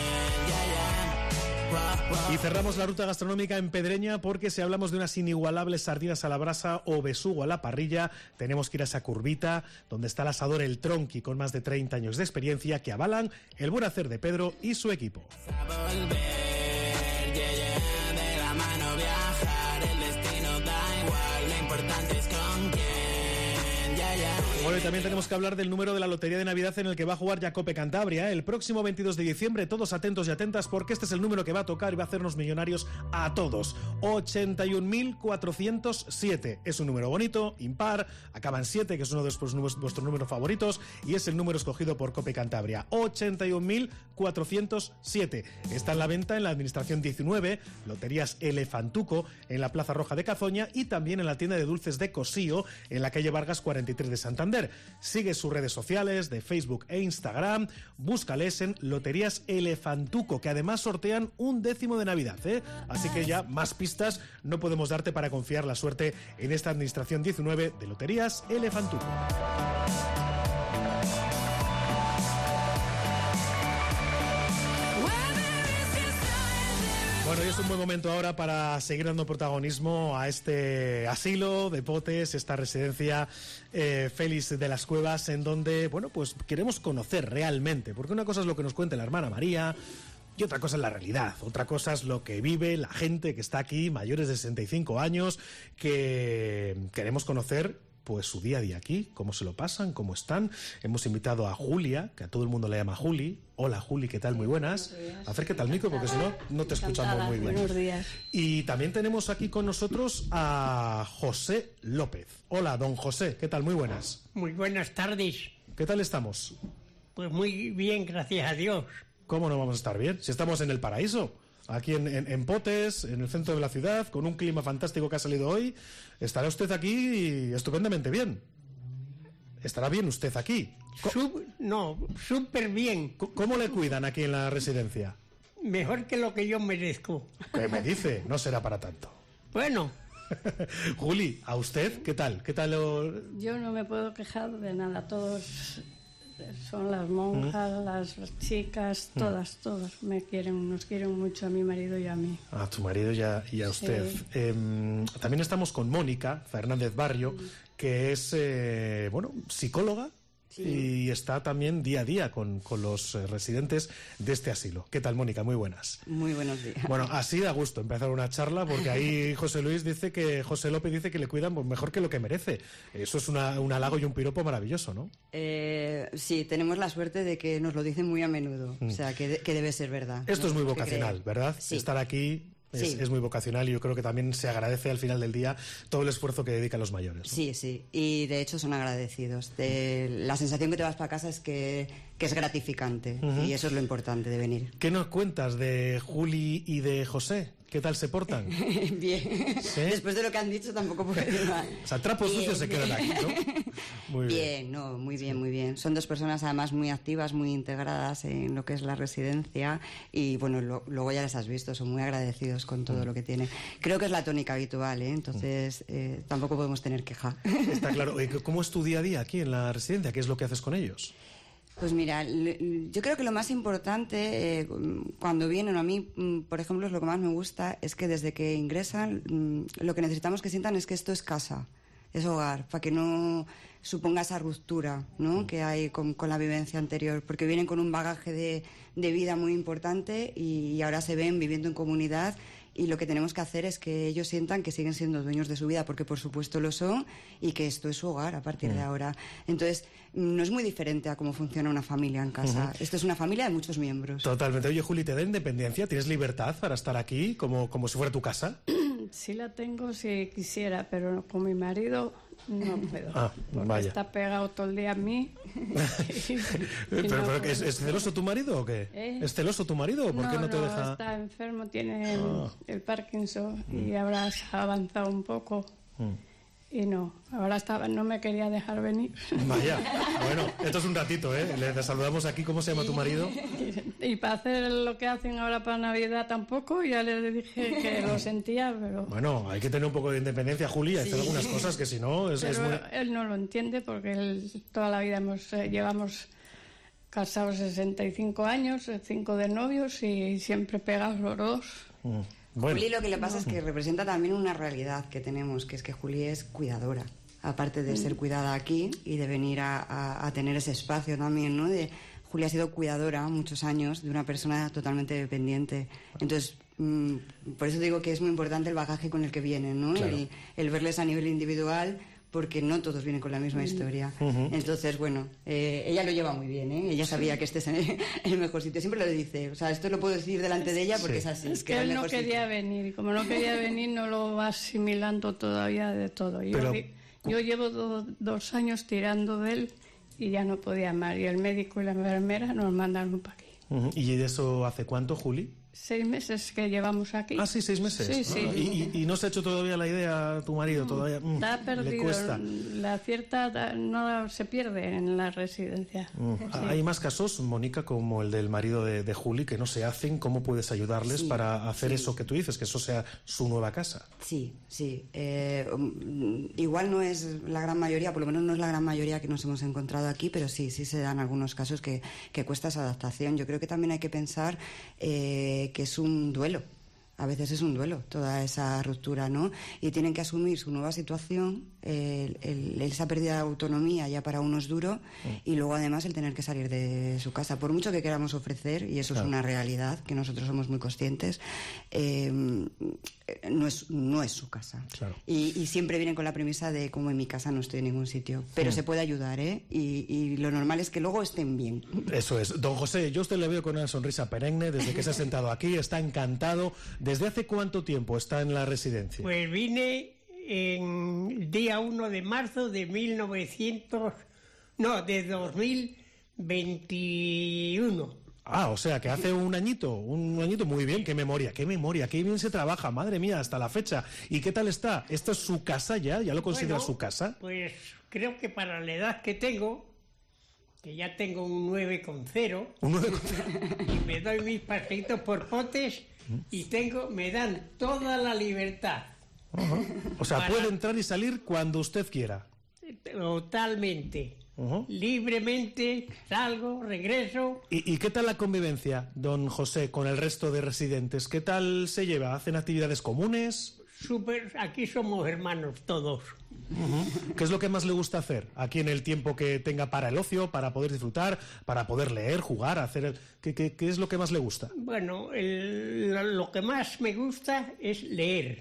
Y cerramos la ruta gastronómica en Pedreña porque si hablamos de unas inigualables sardinas a la brasa o besugo a la parrilla, tenemos que ir a esa curvita donde está el asador El Tronqui, con más de 30 años de experiencia, que avalan el buen hacer de Pedro y su equipo. Bueno, y también tenemos que hablar del número de la Lotería de Navidad en el que va a jugar Jacope Cantabria el próximo 22 de diciembre. Todos atentos y atentas porque este es el número que va a tocar y va a hacernos millonarios a todos. 81.407. Es un número bonito, impar, acaba en 7, que es uno de vuestros números favoritos, y es el número escogido por Cope Cantabria. 81.407. Está en la venta en la Administración 19, Loterías Elefantuco, en la Plaza Roja de Cazoña, y también en la tienda de dulces de Cosío, en la calle Vargas 43 de Santander. Sigue sus redes sociales de Facebook e Instagram, búscales en Loterías Elefantuco, que además sortean un 10º de Navidad, ¿eh? Así que ya más pistas no podemos darte para confiar la suerte en esta Administración 19 de Loterías Elefantuco. Bueno, y es un buen momento ahora para seguir dando protagonismo a este asilo de Potes, esta residencia Félix de las Cuevas, en donde, bueno, pues queremos conocer realmente, porque una cosa es lo que nos cuenta la hermana María y otra cosa es la realidad, otra cosa es lo que vive la gente que está aquí, mayores de 65 años, que queremos conocer pues su día a día aquí, cómo se lo pasan, cómo están. Hemos invitado a Julia, que a todo el mundo le llama Juli. Hola Juli, ¿qué tal? Muy buenas. Acércate al micro porque si no, no te escuchamos muy bien. Buenos días. Y también tenemos aquí con nosotros a José López. Hola, don José, ¿qué tal? Muy buenas. Muy buenas tardes. ¿Qué tal estamos? Pues muy bien, gracias a Dios. ¿Cómo no vamos a estar bien? Si estamos en el paraíso. Aquí en Potes, en el centro de la ciudad, con un clima fantástico que ha salido hoy. Estará usted aquí estupendamente bien. ¿Estará bien usted aquí? Súper bien. ¿Cómo le cuidan aquí en la residencia? Mejor que lo que yo merezco. ¿Qué me dice? No será para tanto. Bueno. Juli, ¿a usted qué tal? ¿Qué tal? Yo no me puedo quejar de nada. Todos son las monjas, las chicas, todas nos quieren mucho a mi marido y a mí. A tu marido y a usted. Sí. También estamos con Mónica Fernández Barrio, que es, psicóloga. Sí. Y está también día a día con los residentes de este asilo. ¿Qué tal, Mónica? Muy buenas. Muy buenos días. Bueno, así da gusto empezar una charla, porque ahí José López dice que le cuidan mejor que lo que merece. Eso es un halago y un piropo maravilloso, ¿no? Sí, tenemos la suerte de que nos lo dicen muy a menudo. O sea, que debe ser verdad. Esto es muy vocacional, ¿verdad? Sí. Estar aquí... Es muy vocacional y yo creo que también se agradece al final del día todo el esfuerzo que dedican los mayores, ¿no? Sí, y de hecho son agradecidos. La sensación que te vas para casa es que es gratificante y eso es lo importante de venir. ¿Qué nos cuentas de Juli y de José? ¿Qué tal se portan? Bien. ¿Sí? Después de lo que han dicho tampoco puedo decir mal. O sea, trapos sucios se quedan aquí, ¿no? Muy bien. Muy bien. Son dos personas además muy activas, muy integradas en lo que es la residencia y bueno, luego ya les has visto, son muy agradecidos con todo lo que tienen. Creo que es la tónica habitual, ¿eh? Entonces tampoco podemos tener queja. Está claro. ¿Cómo es tu día a día aquí en la residencia? ¿Qué es lo que haces con ellos? Pues mira, yo creo que lo más importante cuando vienen, a mí, por ejemplo, es lo que más me gusta, es que desde que ingresan, lo que necesitamos que sientan es que esto es casa, es hogar, para que no suponga esa ruptura, ¿no? Que hay con la vivencia anterior, porque vienen con un bagaje de vida muy importante y ahora se ven viviendo en comunidad. Y lo que tenemos que hacer es que ellos sientan que siguen siendo dueños de su vida, porque por supuesto lo son, y que esto es su hogar a partir de ahora. Entonces, no es muy diferente a cómo funciona una familia en casa. Esto es una familia de muchos miembros. Totalmente. Oye, Juli, ¿te da independencia? ¿Tienes libertad para estar aquí como si fuera tu casa? Sí la tengo si quisiera, pero con mi marido no puedo. Porque vaya. está pegado todo el día a mí. ¿Pero ¿es celoso tu marido o qué? ¿Es celoso tu marido? ¿Por qué no te deja...? Está enfermo, tiene el Parkinson y ahora se ha avanzado un poco. Y no me quería dejar venir. Vaya, bueno, esto es un ratito, ¿eh? Le saludamos aquí. ¿Cómo se llama tu marido? Y para hacer lo que hacen ahora para Navidad tampoco, ya le dije que lo sentía, pero... Bueno, hay que tener un poco de independencia, Juli, hay algunas cosas que si no... Pero él no lo entiende porque toda la vida llevamos casados 65 años, 5 de novios y siempre pegados los dos. Bueno. Juli lo que le pasa es que representa también una realidad que tenemos, que es que Juli es cuidadora, aparte de ser cuidada aquí y de venir a tener ese espacio también, ¿no? Juli ha sido cuidadora muchos años de una persona totalmente dependiente. Entonces, por eso digo que es muy importante el bagaje con el que vienen, ¿no? Claro. El verles a nivel individual, porque no todos vienen con la misma historia. Entonces, bueno, ella lo lleva muy bien, ¿eh? Ella sabía que este es el mejor sitio. Siempre lo dice. O sea, esto lo puedo decir delante de ella porque es así. Es que él no quería venir. Y como no quería venir, no lo va asimilando todavía de todo. Yo llevo 2 años tirando de él y ya no podía más. Y el médico y la enfermera nos mandaron para aquí. ¿Y de eso hace cuánto, Juli? 6 meses que llevamos aquí. Ah, sí, 6 meses. Sí. ¿Y no se ha hecho todavía la idea a tu marido? Todavía está perdido. Le cuesta. La cierta no se pierde en la residencia. Hay más casos, Mónica, como el del marido de Juli, que no se hacen. ¿Cómo puedes ayudarles para hacer eso que tú dices, que eso sea su nueva casa? Sí. Igual no es la gran mayoría, por lo menos no es la gran mayoría que nos hemos encontrado aquí, pero sí se dan algunos casos que cuesta esa adaptación. Yo creo que también hay que pensar que es un duelo. A veces es un duelo toda esa ruptura, ¿no? Y tienen que asumir su nueva situación, esa pérdida de autonomía ya para uno es duro, y luego además el tener que salir de su casa. Por mucho que queramos ofrecer, y eso es una realidad, que nosotros somos muy conscientes, no es su casa. Claro. Y siempre vienen con la premisa de como en mi casa no estoy en ningún sitio. Pero se puede ayudar, ¿eh? Y lo normal es que luego estén bien. Eso es. Don José, yo a usted le veo con una sonrisa perenne desde que se ha sentado aquí, está encantado. ¿Desde hace cuánto tiempo está en la residencia? Pues vine en día 1 de marzo de 2021. Ah, o sea, que hace un añito muy bien. Qué memoria, qué bien se trabaja, madre mía, hasta la fecha. ¿Y qué tal está? ¿Esta es su casa ya? ¿Ya lo considera su casa? Pues creo que para la edad que tengo, que ya tengo un 9,0. ¿Un 9,0? Y me doy mis paseitos por potes y me dan toda la libertad. O sea, puede entrar y salir cuando usted quiera. Totalmente. Libremente salgo, regreso. ¿Y qué tal la convivencia, don José, con el resto de residentes? ¿Qué tal se lleva? ¿Hacen actividades comunes? Aquí somos hermanos todos. ¿Qué es lo que más le gusta hacer aquí en el tiempo que tenga para el ocio, para poder disfrutar, para poder leer, jugar, hacer... ¿Qué es lo que más le gusta? Bueno, lo que más me gusta es leer.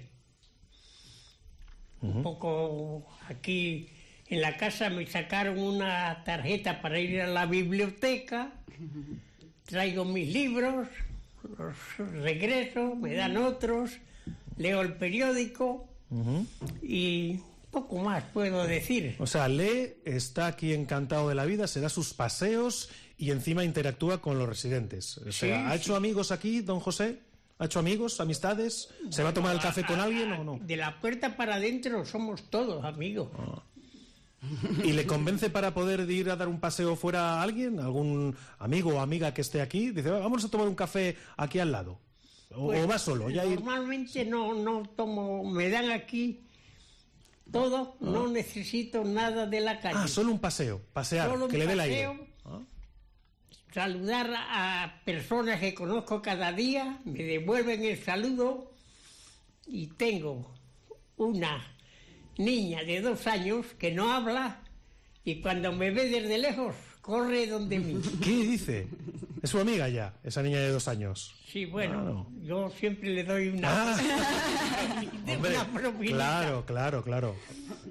Un poco aquí... En la casa me sacaron una tarjeta para ir a la biblioteca, traigo mis libros, los regreso, me dan otros, leo el periódico y poco más puedo decir. O sea, lee, está aquí encantado de la vida, se da sus paseos y encima interactúa con los residentes. O sea, ¿ha hecho amigos aquí, don José? ¿Ha hecho amigos, amistades? ¿Se va a tomar el café con alguien o no? De la puerta para adentro somos todos amigos. ¿Y le convence para poder ir a dar un paseo fuera a alguien? ¿Algún amigo o amiga que esté aquí? Dice, vamos a tomar un café aquí al lado. ¿O va solo? Normalmente no tomo, me dan aquí todo, no necesito nada de la calle. Solo un paseo, pasear, solo que le dé el aire. Saludar a personas que conozco cada día, me devuelven el saludo y tengo una niña de 2 años que no habla y cuando me ve desde lejos corre donde mí. ¿Qué dice? ¿Es su amiga ya, esa niña de 2 años? Sí, bueno, yo siempre le doy una... Hombre, claro.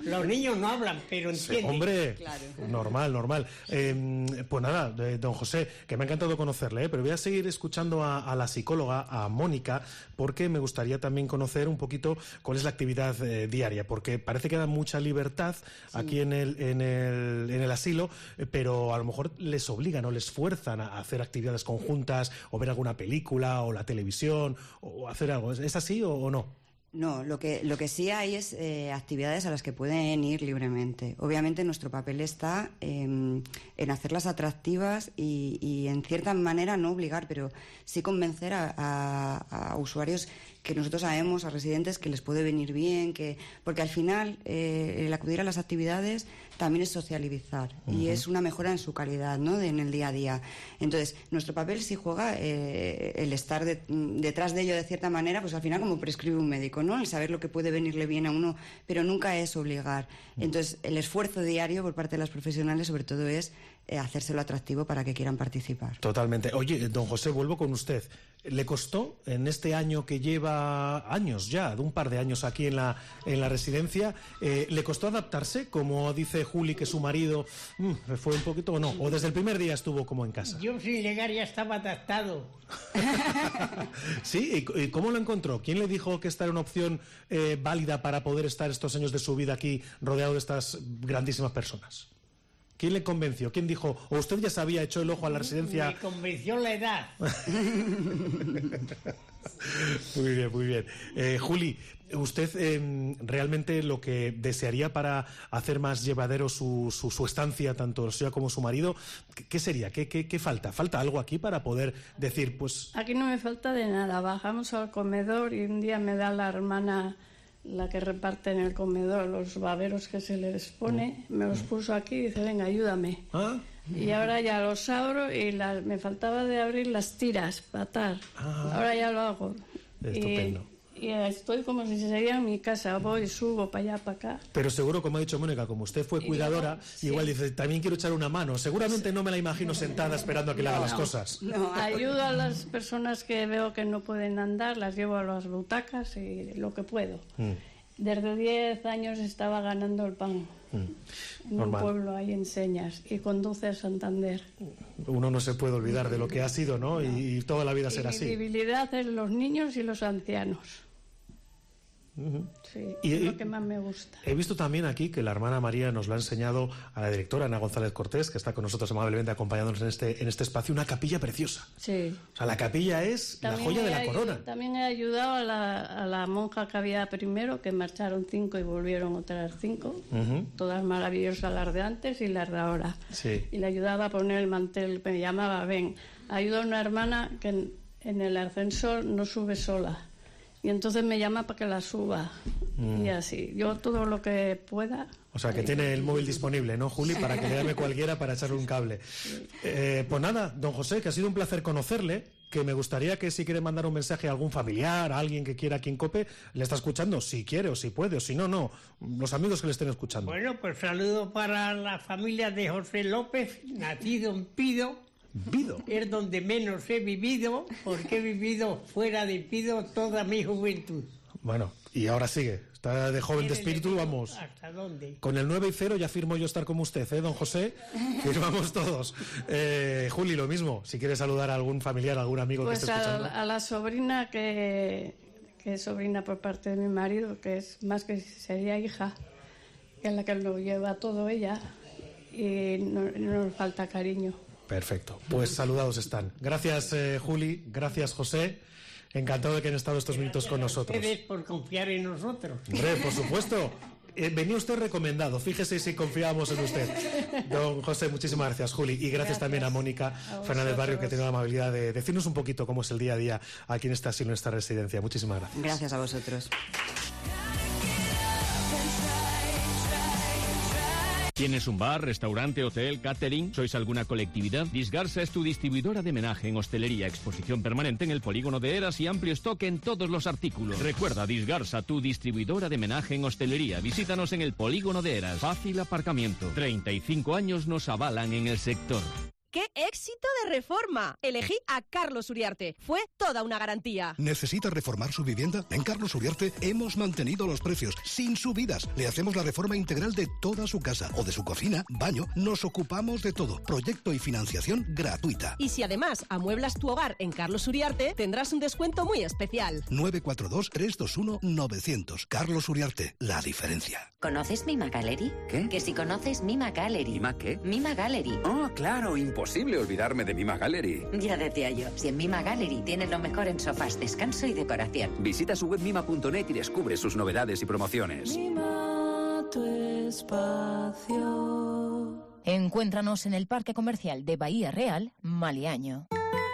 Los niños no hablan, pero entienden. Sí, hombre, claro. Normal. Pues nada, don José, que me ha encantado conocerle, pero voy a seguir escuchando a la psicóloga, a Mónica, porque me gustaría también conocer un poquito cuál es la actividad diaria, porque parece que da mucha libertad aquí en el asilo, pero a lo mejor les obligan o les fuerzan a hacer actividades conjuntas, o ver alguna película, o la televisión, o hacer algo. ¿Es así o no? No, lo que sí hay es actividades a las que pueden ir libremente. Obviamente nuestro papel está en hacerlas atractivas y en cierta manera no obligar, pero sí convencer a usuarios que nosotros sabemos, a residentes, que les puede venir bien, porque al final el acudir a las actividades también es socializar y es una mejora en su calidad, ¿no? En el día a día. Entonces, nuestro papel sí juega el estar detrás de ello de cierta manera, pues al final como prescribe un médico, ¿no? El saber lo que puede venirle bien a uno, pero nunca es obligar. Entonces, el esfuerzo diario por parte de las profesionales, sobre todo, es hacérselo atractivo para que quieran participar. Totalmente. Oye, don José, vuelvo con usted. ¿Le costó en este año que lleva años ya, de un par de años aquí en la residencia, le costó adaptarse, como dice Juli, que su marido fue un poquito o no? ¿O desde el primer día estuvo como en casa? Yo sin llegar ya estaba adaptado. ¿Sí? ¿Y cómo lo encontró? ¿Quién le dijo que esta era una opción válida para poder estar estos años de su vida aquí rodeado de estas grandísimas personas? ¿Quién le convenció? ¿Quién dijo? ¿O usted ya se había hecho el ojo a la residencia? Me convenció la edad. Muy bien. Juli, ¿usted realmente lo que desearía para hacer más llevadero su estancia, tanto suya como su marido, qué sería? ¿Qué falta? ¿Falta algo aquí para poder decir, pues...? Aquí no me falta de nada. Bajamos al comedor y un día me da la hermana, la que reparte en el comedor, los baberos que se les pone, me los puso aquí y dice, venga, ayúdame. Y ahora ya los abro y me faltaba de abrir las tiras para atar. Ahora ya lo hago. Estupendo. Y estoy como si sería en mi casa, voy, subo para allá, para acá. Pero seguro, como ha dicho Mónica, como usted fue cuidadora, igual dice, también quiero echar una mano. Seguramente no me la imagino sentada esperando a que le haga las cosas. Ayudo a las personas que veo que no pueden andar, las llevo a las butacas y lo que puedo. Desde 10 años estaba ganando el pan en un pueblo ahí en Señas y conduce a Santander. Uno no se puede olvidar de lo que ha sido, ¿no? Y toda la vida será así. Mi debilidad es los niños y los ancianos. Sí, es lo que más me gusta. He visto también aquí que la hermana María nos lo ha enseñado a la directora Ana González Cortés, que está con nosotros amablemente acompañándonos en este espacio, una capilla preciosa. Sí. O sea, la capilla es la joya de la corona. También he ayudado a la monja que había primero, que marcharon 5 y volvieron otras 5, todas maravillosas, las de antes y las de ahora. Sí. Y le ayudaba a poner el mantel, me llamaba, ven, ayuda a una hermana que en el ascensor no sube sola. Y entonces me llama para que la suba. Y así, yo todo lo que pueda. O sea, que tiene el móvil disponible, ¿no, Juli? Para que le llame cualquiera para echarle un cable. Pues nada, don José, que ha sido un placer conocerle, que me gustaría que si quiere mandar un mensaje a algún familiar, a alguien que quiera aquí en COPE, le está escuchando, si quiere o si puede, o si no, no. Los amigos que le estén escuchando. Bueno, pues saludo para la familia de José López, nacido en Pido. ¿Vido? Es donde menos he vivido, porque he vivido fuera de Pido toda mi juventud. Bueno, y ahora sigue. Está de joven de espíritu, vamos. ¿Hasta dónde? Con el 9 y 0 ya firmo yo estar como usted, don José. Firmamos todos. Juli, lo mismo. Si quiere saludar a algún familiar, a algún amigo pues que esté escuchando. A la sobrina que es sobrina por parte de mi marido, que es más que sería hija, que es la que lo lleva todo ella, y no nos falta cariño. Perfecto, pues saludados están. Gracias, Juli, gracias, José. Encantado de que hayan estado estos minutos con nosotros. Gracias por confiar en nosotros. Hombre, por supuesto. Venía usted recomendado, fíjese si confiábamos en usted. Don José, muchísimas gracias, Juli. Y gracias también a Mónica Fernández Barrio, que tiene la amabilidad de decirnos un poquito cómo es el día a día aquí en esta asilo, en esta residencia. Muchísimas gracias. Gracias a vosotros. ¿Tienes un bar, restaurante, hotel, catering? ¿Sois alguna colectividad? Disgarsa es tu distribuidora de menaje en hostelería, exposición permanente en el polígono de Eras y amplio stock en todos los artículos. Recuerda, Disgarsa, tu distribuidora de menaje en hostelería. Visítanos en el polígono de Eras. Fácil aparcamiento. 35 años nos avalan en el sector. ¡Qué éxito de reforma! Elegí a Carlos Uriarte. Fue toda una garantía. ¿Necesita reformar su vivienda? En Carlos Uriarte hemos mantenido los precios sin subidas. Le hacemos la reforma integral de toda su casa o de su cocina, baño. Nos ocupamos de todo. Proyecto y financiación gratuita. Y si además amueblas tu hogar en Carlos Uriarte, tendrás un descuento muy especial. 942-321-900. Carlos Uriarte, la diferencia. ¿Conoces Mima Gallery? ¿Qué? Que si conoces Mima Gallery. ¿Mima qué? Mima Gallery. Oh, claro, imposible olvidarme de Mima Gallery. Ya decía yo, si en Mima Gallery tienes lo mejor en sofás, descanso y decoración. Visita su web mima.net y descubre sus novedades y promociones. Mima tu espacio. Encuéntranos en el Parque Comercial de Bahía Real, Maliaño.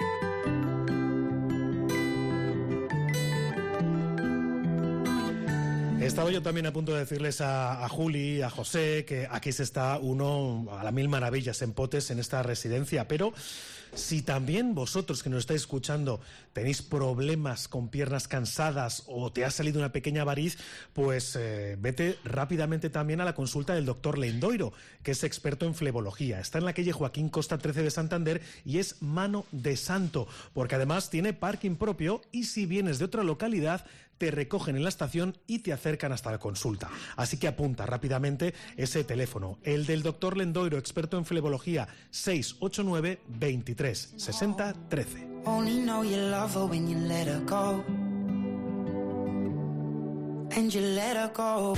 Estaba yo también a punto de decirles a Juli, a José, que aquí se está uno a la mil maravillas en Potes en esta residencia, pero si también vosotros que nos estáis escuchando tenéis problemas con piernas cansadas o te ha salido una pequeña variz, pues vete rápidamente también a la consulta del doctor Lendoiro, que es experto en flebología. Está en la calle Joaquín Costa 13 de Santander y es mano de santo, porque además tiene parking propio y si vienes de otra localidad te recogen en la estación y te acercan hasta la consulta. Así que apunta rápidamente ese teléfono, el del doctor Lendoiro, experto en flebología, 689 23 60 13. Only know you love her when you let her go. And you let her go.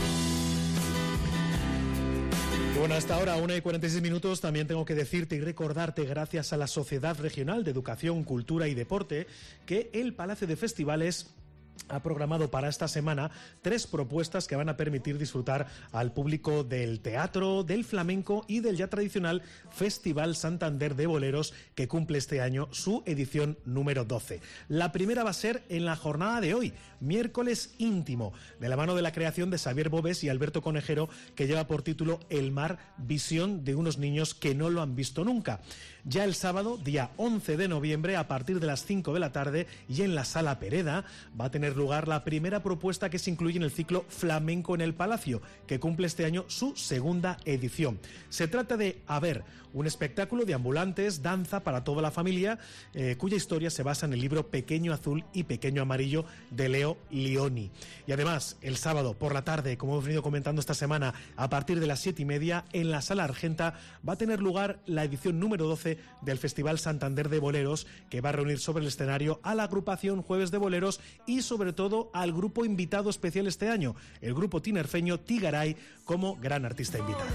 Y bueno, hasta ahora, 1:46, también tengo que decirte y recordarte, gracias a la Sociedad Regional de Educación, Cultura y Deporte, que el Palacio de Festivales ha programado para esta semana 3 propuestas que van a permitir disfrutar al público del teatro, del flamenco y del ya tradicional Festival Santander de Boleros, que cumple este año su edición número 12. La primera va a ser en la jornada de hoy, miércoles íntimo, de la mano de la creación de Xavier Bobes y Alberto Conejero, que lleva por título El mar, visión de unos niños que no lo han visto nunca. Ya el sábado, día 11 de noviembre, a partir de las 5 de la tarde y en la Sala Pereda, va a tener lugar la primera propuesta que se incluye en el ciclo Flamenco en el Palacio, que cumple este año su segunda edición. Se trata de A Ver, un espectáculo de ambulantes, danza para toda la familia, cuya historia se basa en el libro Pequeño Azul y Pequeño Amarillo de Leo Lionni. Y además, el sábado por la tarde, como hemos venido comentando esta semana, a partir de las 7:30, en la Sala Argenta va a tener lugar la edición número 12 del Festival Santander de Boleros, que va a reunir sobre el escenario a la agrupación Jueves de Boleros y sobre todo al grupo invitado especial este año, el grupo tinerfeño Tigaray, como gran artista invitado.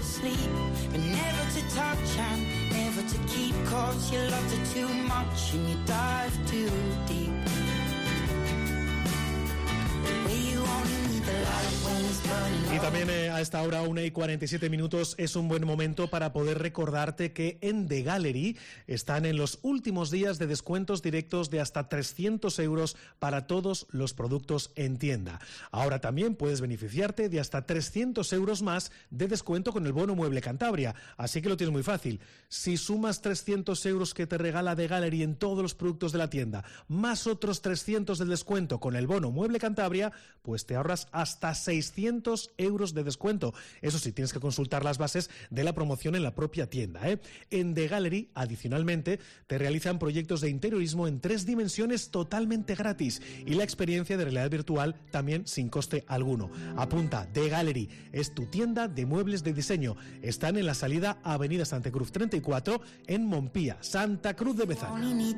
Y también a esta hora, 1:47, es un buen momento para poder recordarte que en The Gallery están en los últimos días de descuentos directos de hasta 300 euros para todos los productos en tienda. Ahora también puedes beneficiarte de hasta 300 euros más de descuento con el bono Mueble Cantabria. Así que lo tienes muy fácil. Si sumas 300 euros que te regala The Gallery en todos los productos de la tienda, más otros 300 del descuento con el bono Mueble Cantabria, pues te ahorras hasta 600 euros de descuento. Eso sí, tienes que consultar las bases de la promoción en la propia tienda, ¿eh? En The Gallery, adicionalmente, te realizan proyectos de interiorismo en 3 dimensiones totalmente gratis y la experiencia de realidad virtual también sin coste alguno. Apunta, The Gallery es tu tienda de muebles de diseño. Están en la salida Avenida Santa Cruz 34 en Montpía, Santa Cruz de Bezana.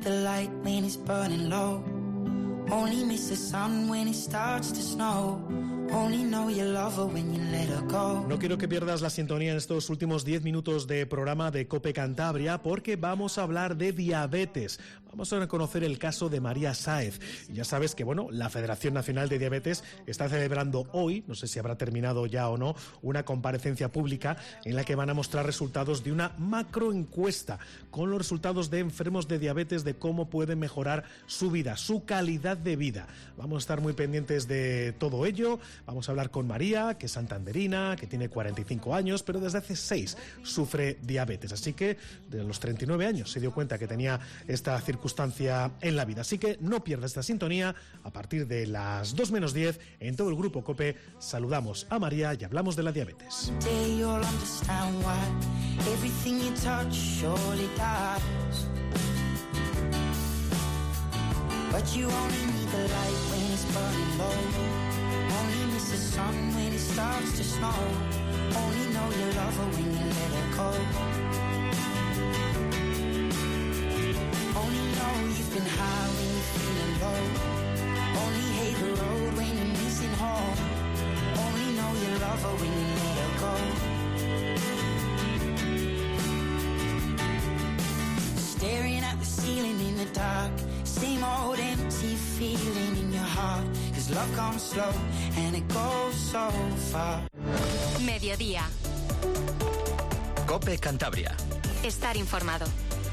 Only miss the sun when it starts to snow. Only know you love her when you let her go. No quiero que pierdas la sintonía en estos últimos 10 minutos de programa de COPE Cantabria, porque vamos a hablar de diabetes. Vamos a conocer el caso de María Sáez. Ya sabes que, bueno, la Federación Nacional de Diabetes está celebrando hoy, no sé si habrá terminado ya o no, una comparecencia pública en la que van a mostrar resultados de una macroencuesta con los resultados de enfermos de diabetes, de cómo pueden mejorar su vida, su calidad de vida. Vamos a estar muy pendientes de todo ello. Vamos a hablar con María, que es santanderina, que tiene 45 años, pero desde hace 6 sufre diabetes. Así que de los 39 años se dio cuenta que tenía esta circunstancia en la vida. Así que no pierdas esta sintonía. A partir de las 2 menos 10, en todo el grupo COPE, saludamos a María y hablamos de la diabetes. Everything you touch surely dies. But you only need the light when it's burning low. Only miss the sun when it starts to snow. Only know you love her when you let her go. Only know you've been high when you're feeling low. Only hate the road when you're missing home. Only know you love her when you let her go. Staring at the ceiling in the dark. Same old empty feeling in your heart. 'Cause love comes slow and it goes so far. Mediodía. COPE Cantabria. Estar informado.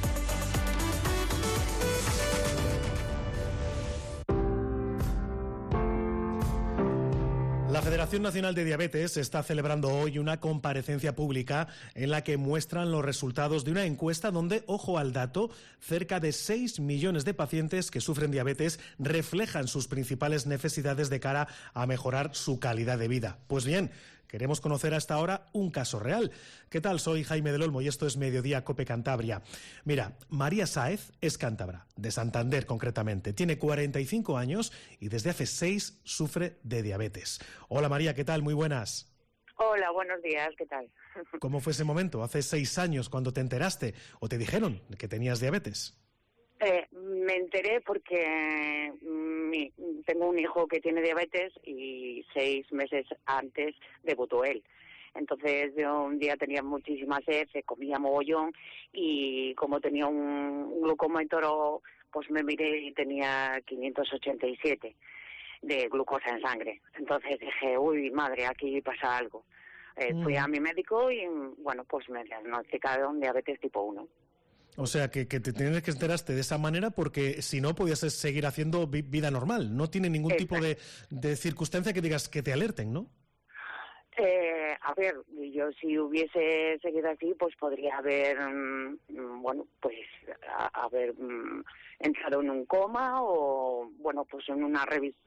La Federación Nacional de Diabetes está celebrando hoy una comparecencia pública en la que muestran los resultados de una encuesta donde, ojo al dato, cerca de 6 millones de pacientes que sufren diabetes reflejan sus principales necesidades de cara a mejorar su calidad de vida. Pues bien, queremos conocer hasta ahora un caso real. ¿Qué tal? Soy Jaime del Olmo y esto es Mediodía COPE Cantabria. Mira, María Sáez es cántabra, de Santander concretamente. Tiene 45 años y desde hace 6 sufre de diabetes. Hola María, ¿qué tal? Muy buenas. Hola, buenos días, ¿qué tal? ¿Cómo fue ese momento? Hace 6 años cuando te enteraste o te dijeron que tenías diabetes. Me enteré porque tengo un hijo que tiene diabetes y 6 meses antes debutó él. Entonces yo un día tenía muchísima sed, comía mogollón y como tenía un glucómetro, pues me miré y tenía 587 de glucosa en sangre. Entonces dije, uy, madre, aquí pasa algo. Fui a mi médico y, bueno, pues me diagnosticaron diabetes tipo 1. O sea, que te tienes que enterarte de esa manera porque si no podías seguir haciendo vida normal. No tiene ningún tipo de circunstancia que digas que te alerten, ¿no? A ver, yo si hubiese seguido así, pues podría haber, bueno, pues haber entrado en un coma o, bueno, pues en una revisión.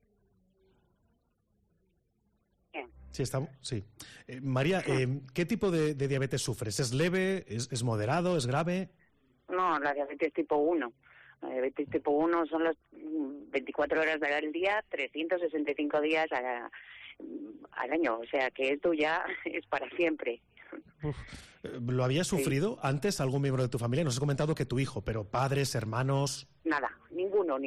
Sí, estamos. Sí. María, ¿qué tipo de diabetes sufres? ¿Es leve? ¿Es moderado? ¿Es grave? No, la diabetes tipo 1. La diabetes tipo 1 son las 24 horas del día, 365 días al año. O sea, que esto ya es para siempre. ¿Lo habías sufrido antes algún miembro de tu familia? Nos has comentado que tu hijo, pero padres, hermanos... Nada, ninguno.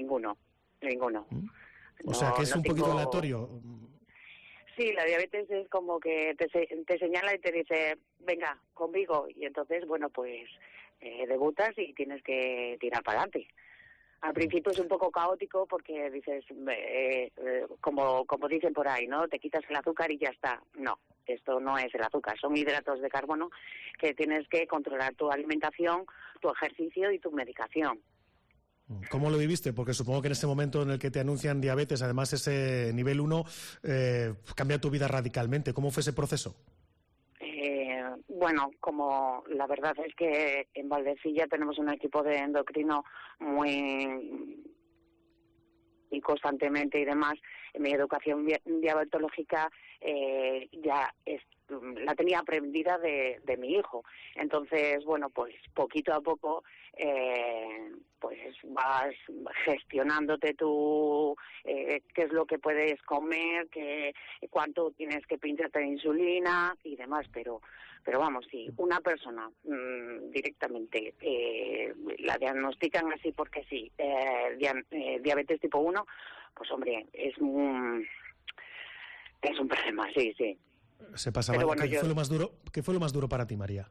O sea, que es un poquito aleatorio. Sí, la diabetes es como que te señala y te dice, venga, conmigo. Y entonces, bueno, pues debutas y tienes que tirar para adelante. Al principio es un poco caótico porque dices, como dicen por ahí, ¿no? Te quitas el azúcar y ya está. No, esto no es el azúcar, son hidratos de carbono que tienes que controlar tu alimentación, tu ejercicio y tu medicación. ¿Cómo lo viviste? Porque supongo que en ese momento en el que te anuncian diabetes, además ese nivel 1, cambia tu vida radicalmente. ¿Cómo fue ese proceso? Bueno, como la verdad es que en Valdecilla tenemos un equipo de endocrino muy y constantemente y demás, mi educación diabetológica ya la tenía aprendida de mi hijo. Entonces, bueno, pues poquito a poco pues vas gestionándote tú qué es lo que puedes comer, cuánto tienes que pincharte de insulina y demás, pero vamos, si una persona directamente la diagnostican así porque sí, diabetes tipo 1, pues hombre, es un problema, sí. Se pasa mal. Bueno, ¿Qué fue lo más duro para ti, María?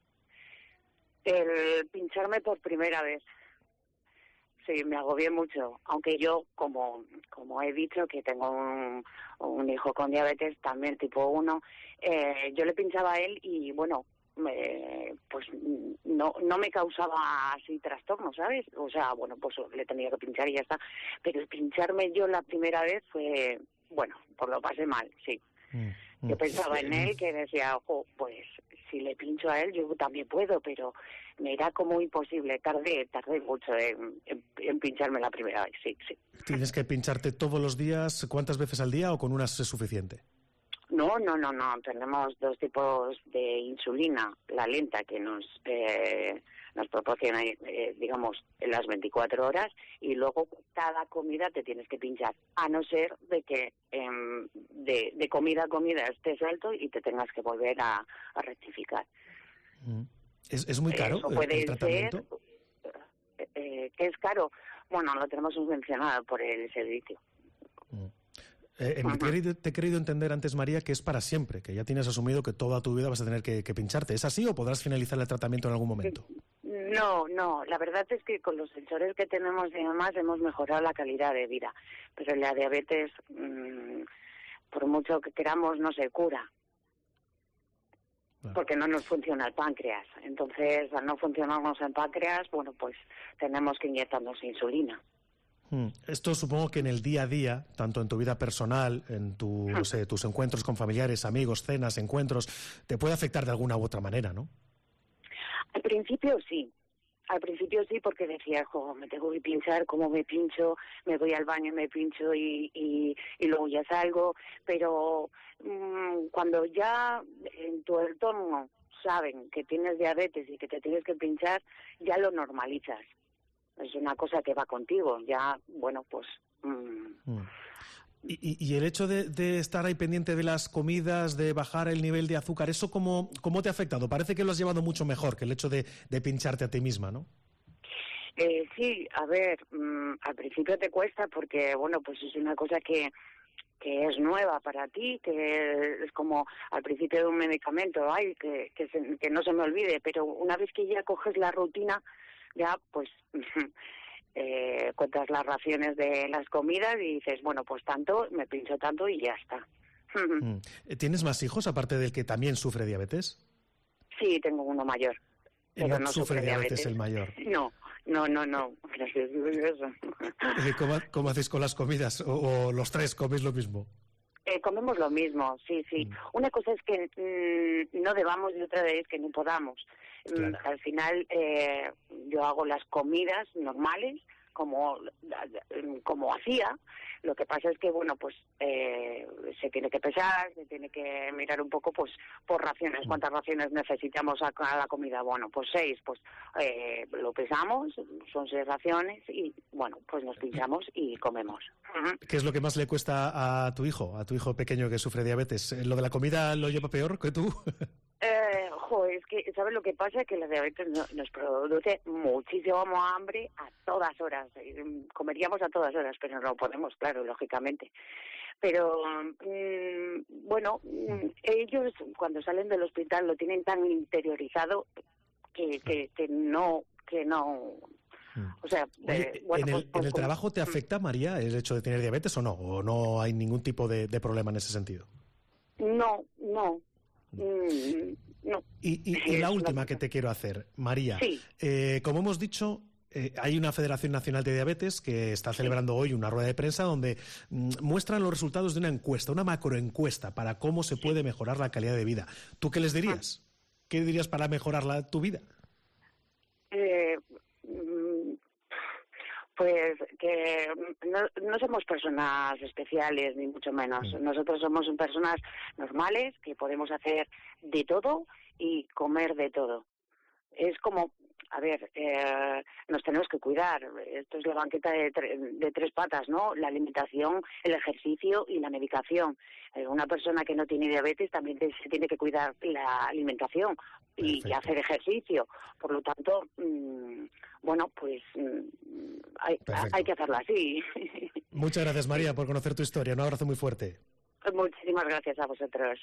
El pincharme por primera vez. Sí, me agobié mucho, aunque yo, como he dicho, que tengo un hijo con diabetes, también tipo 1, yo le pinchaba a él y, bueno, pues no me causaba así trastorno, ¿sabes? O sea, bueno, pues le tenía que pinchar y ya está. Pero el pincharme yo la primera vez fue, bueno, pues lo pasé mal, sí. Yo pensaba en él, que decía, ojo, pues si le pincho a él yo también puedo, pero me era como imposible. Tardé mucho en pincharme la primera vez, sí. ¿Tienes que pincharte todos los días? ¿Cuántas veces al día o con una es suficiente? No. Tenemos dos tipos de insulina. La lenta, que nos proporciona, digamos, en las 24 horas, y luego cada comida te tienes que pinchar, a no ser de que de comida a comida estés alto y te tengas que volver a rectificar. ¿Es muy caro el tratamiento? ¿Que es caro? Bueno, lo tenemos subvencionado por el servicio. Te he querido entender antes, María, que es para siempre, que ya tienes asumido que toda tu vida vas a tener que pincharte. ¿Es así o podrás finalizar el tratamiento en algún momento? No, la verdad es que con los sensores que tenemos y demás hemos mejorado la calidad de vida, pero la diabetes, por mucho que queramos, no se cura. Porque no nos funciona el páncreas. Entonces, al no funcionarnos el páncreas, bueno, pues tenemos que inyectarnos insulina. Esto supongo que en el día a día, tanto en tu vida personal, en tus encuentros con familiares, amigos, cenas, encuentros, te puede afectar de alguna u otra manera, ¿no? Al principio sí, porque decía, me tengo que pinchar, ¿cómo me pincho? Me voy al baño, me pincho y luego ya salgo, pero cuando ya en tu entorno saben que tienes diabetes y que te tienes que pinchar, ya lo normalizas. Es una cosa que va contigo, ya, bueno, pues... ¿Y el hecho de estar ahí pendiente de las comidas, de bajar el nivel de azúcar, eso cómo te ha afectado? Parece que lo has llevado mucho mejor que el hecho de pincharte a ti misma, ¿no? Sí, a ver, al principio te cuesta porque, bueno, pues es una cosa que es nueva para ti, que es como al principio de un medicamento, que no se me olvide, pero una vez que ya coges la rutina, ya pues cuentas las raciones de las comidas y dices, bueno, pues tanto, me pincho tanto y ya está. ¿Tienes más hijos aparte del que también sufre diabetes? Sí, tengo uno mayor. Pero no sufre diabetes el mayor. No, gracias a Dios. ¿Cómo hacéis con las comidas? ¿O los tres coméis lo mismo? Comemos lo mismo, sí. Una cosa es que no debamos y otra es que no podamos. Claro. Al final yo hago las comidas normales como hacía. Lo que pasa es que, bueno, pues se tiene que pesar, se tiene que mirar un poco, pues, por raciones. ¿Cuántas raciones necesitamos a cada comida? Bueno, pues 6, pues lo pesamos, son 6 raciones y, bueno, pues nos pinchamos y comemos. ¿Qué es lo que más le cuesta a tu hijo pequeño que sufre diabetes? ¿Lo de la comida lo lleva peor que tú? Es que, ¿sabes lo que pasa? Que la diabetes nos produce muchísimo hambre a todas horas. Comeríamos a todas horas, pero no podemos, claro, lógicamente. Pero, bueno, ellos cuando salen del hospital lo tienen tan interiorizado que no... O sea, bueno, ¿En el trabajo te afecta, María, el hecho de tener diabetes o no? ¿O no hay ningún tipo de problema en ese sentido? No. Y la última que te quiero hacer, María. Sí. Como hemos dicho, hay una Federación Nacional de Diabetes que está celebrando hoy una rueda de prensa donde muestran los resultados de una encuesta, una macroencuesta para cómo se puede mejorar la calidad de vida. ¿Tú qué les dirías? ¿Qué dirías para mejorar tu vida? Pues que no somos personas especiales, ni mucho menos. Nosotros somos personas normales que podemos hacer de todo y comer de todo. Es como, a ver, nos tenemos que cuidar. Esto es la banqueta de 3 patas, ¿no? La alimentación, el ejercicio y la medicación. Una persona que no tiene diabetes también se tiene que cuidar la alimentación y hacer ejercicio. Por lo tanto, bueno, pues hay que hacerlo así. Muchas gracias, María, por conocer tu historia. Un abrazo muy fuerte. Muchísimas gracias a vosotros.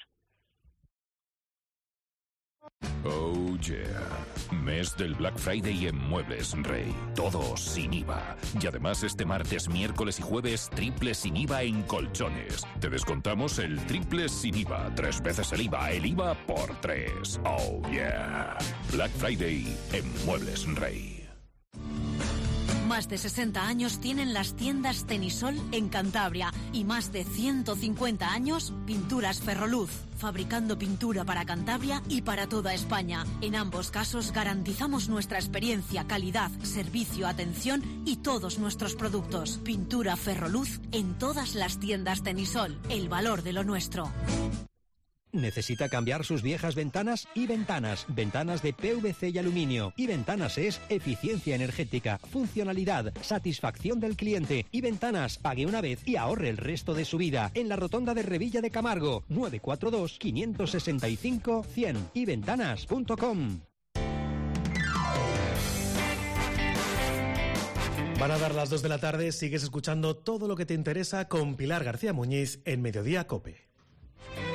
Oh yeah, mes del Black Friday en Muebles Rey, todo sin IVA. Y además este martes, miércoles y jueves, triple sin IVA en colchones. Te descontamos el triple sin IVA, 3 veces el IVA por 3. Oh yeah, Black Friday en Muebles Rey. Más de 60 años tienen las tiendas Tenisol en Cantabria y más de 150 años Pinturas Ferroluz, fabricando pintura para Cantabria y para toda España. En ambos casos garantizamos nuestra experiencia, calidad, servicio, atención y todos nuestros productos. Pintura Ferroluz en todas las tiendas Tenisol, el valor de lo nuestro. ¿Necesita cambiar sus viejas ventanas? Y Ventanas. Ventanas de PVC y aluminio. Y Ventanas es eficiencia energética, funcionalidad, satisfacción del cliente. Y Ventanas, pague una vez y ahorre el resto de su vida. En la rotonda de Revilla de Camargo, 942-565-100. Y ventanas.com. Van a dar las 2 de la tarde, sigues escuchando todo lo que te interesa con Pilar García Muñiz en Mediodía COPE.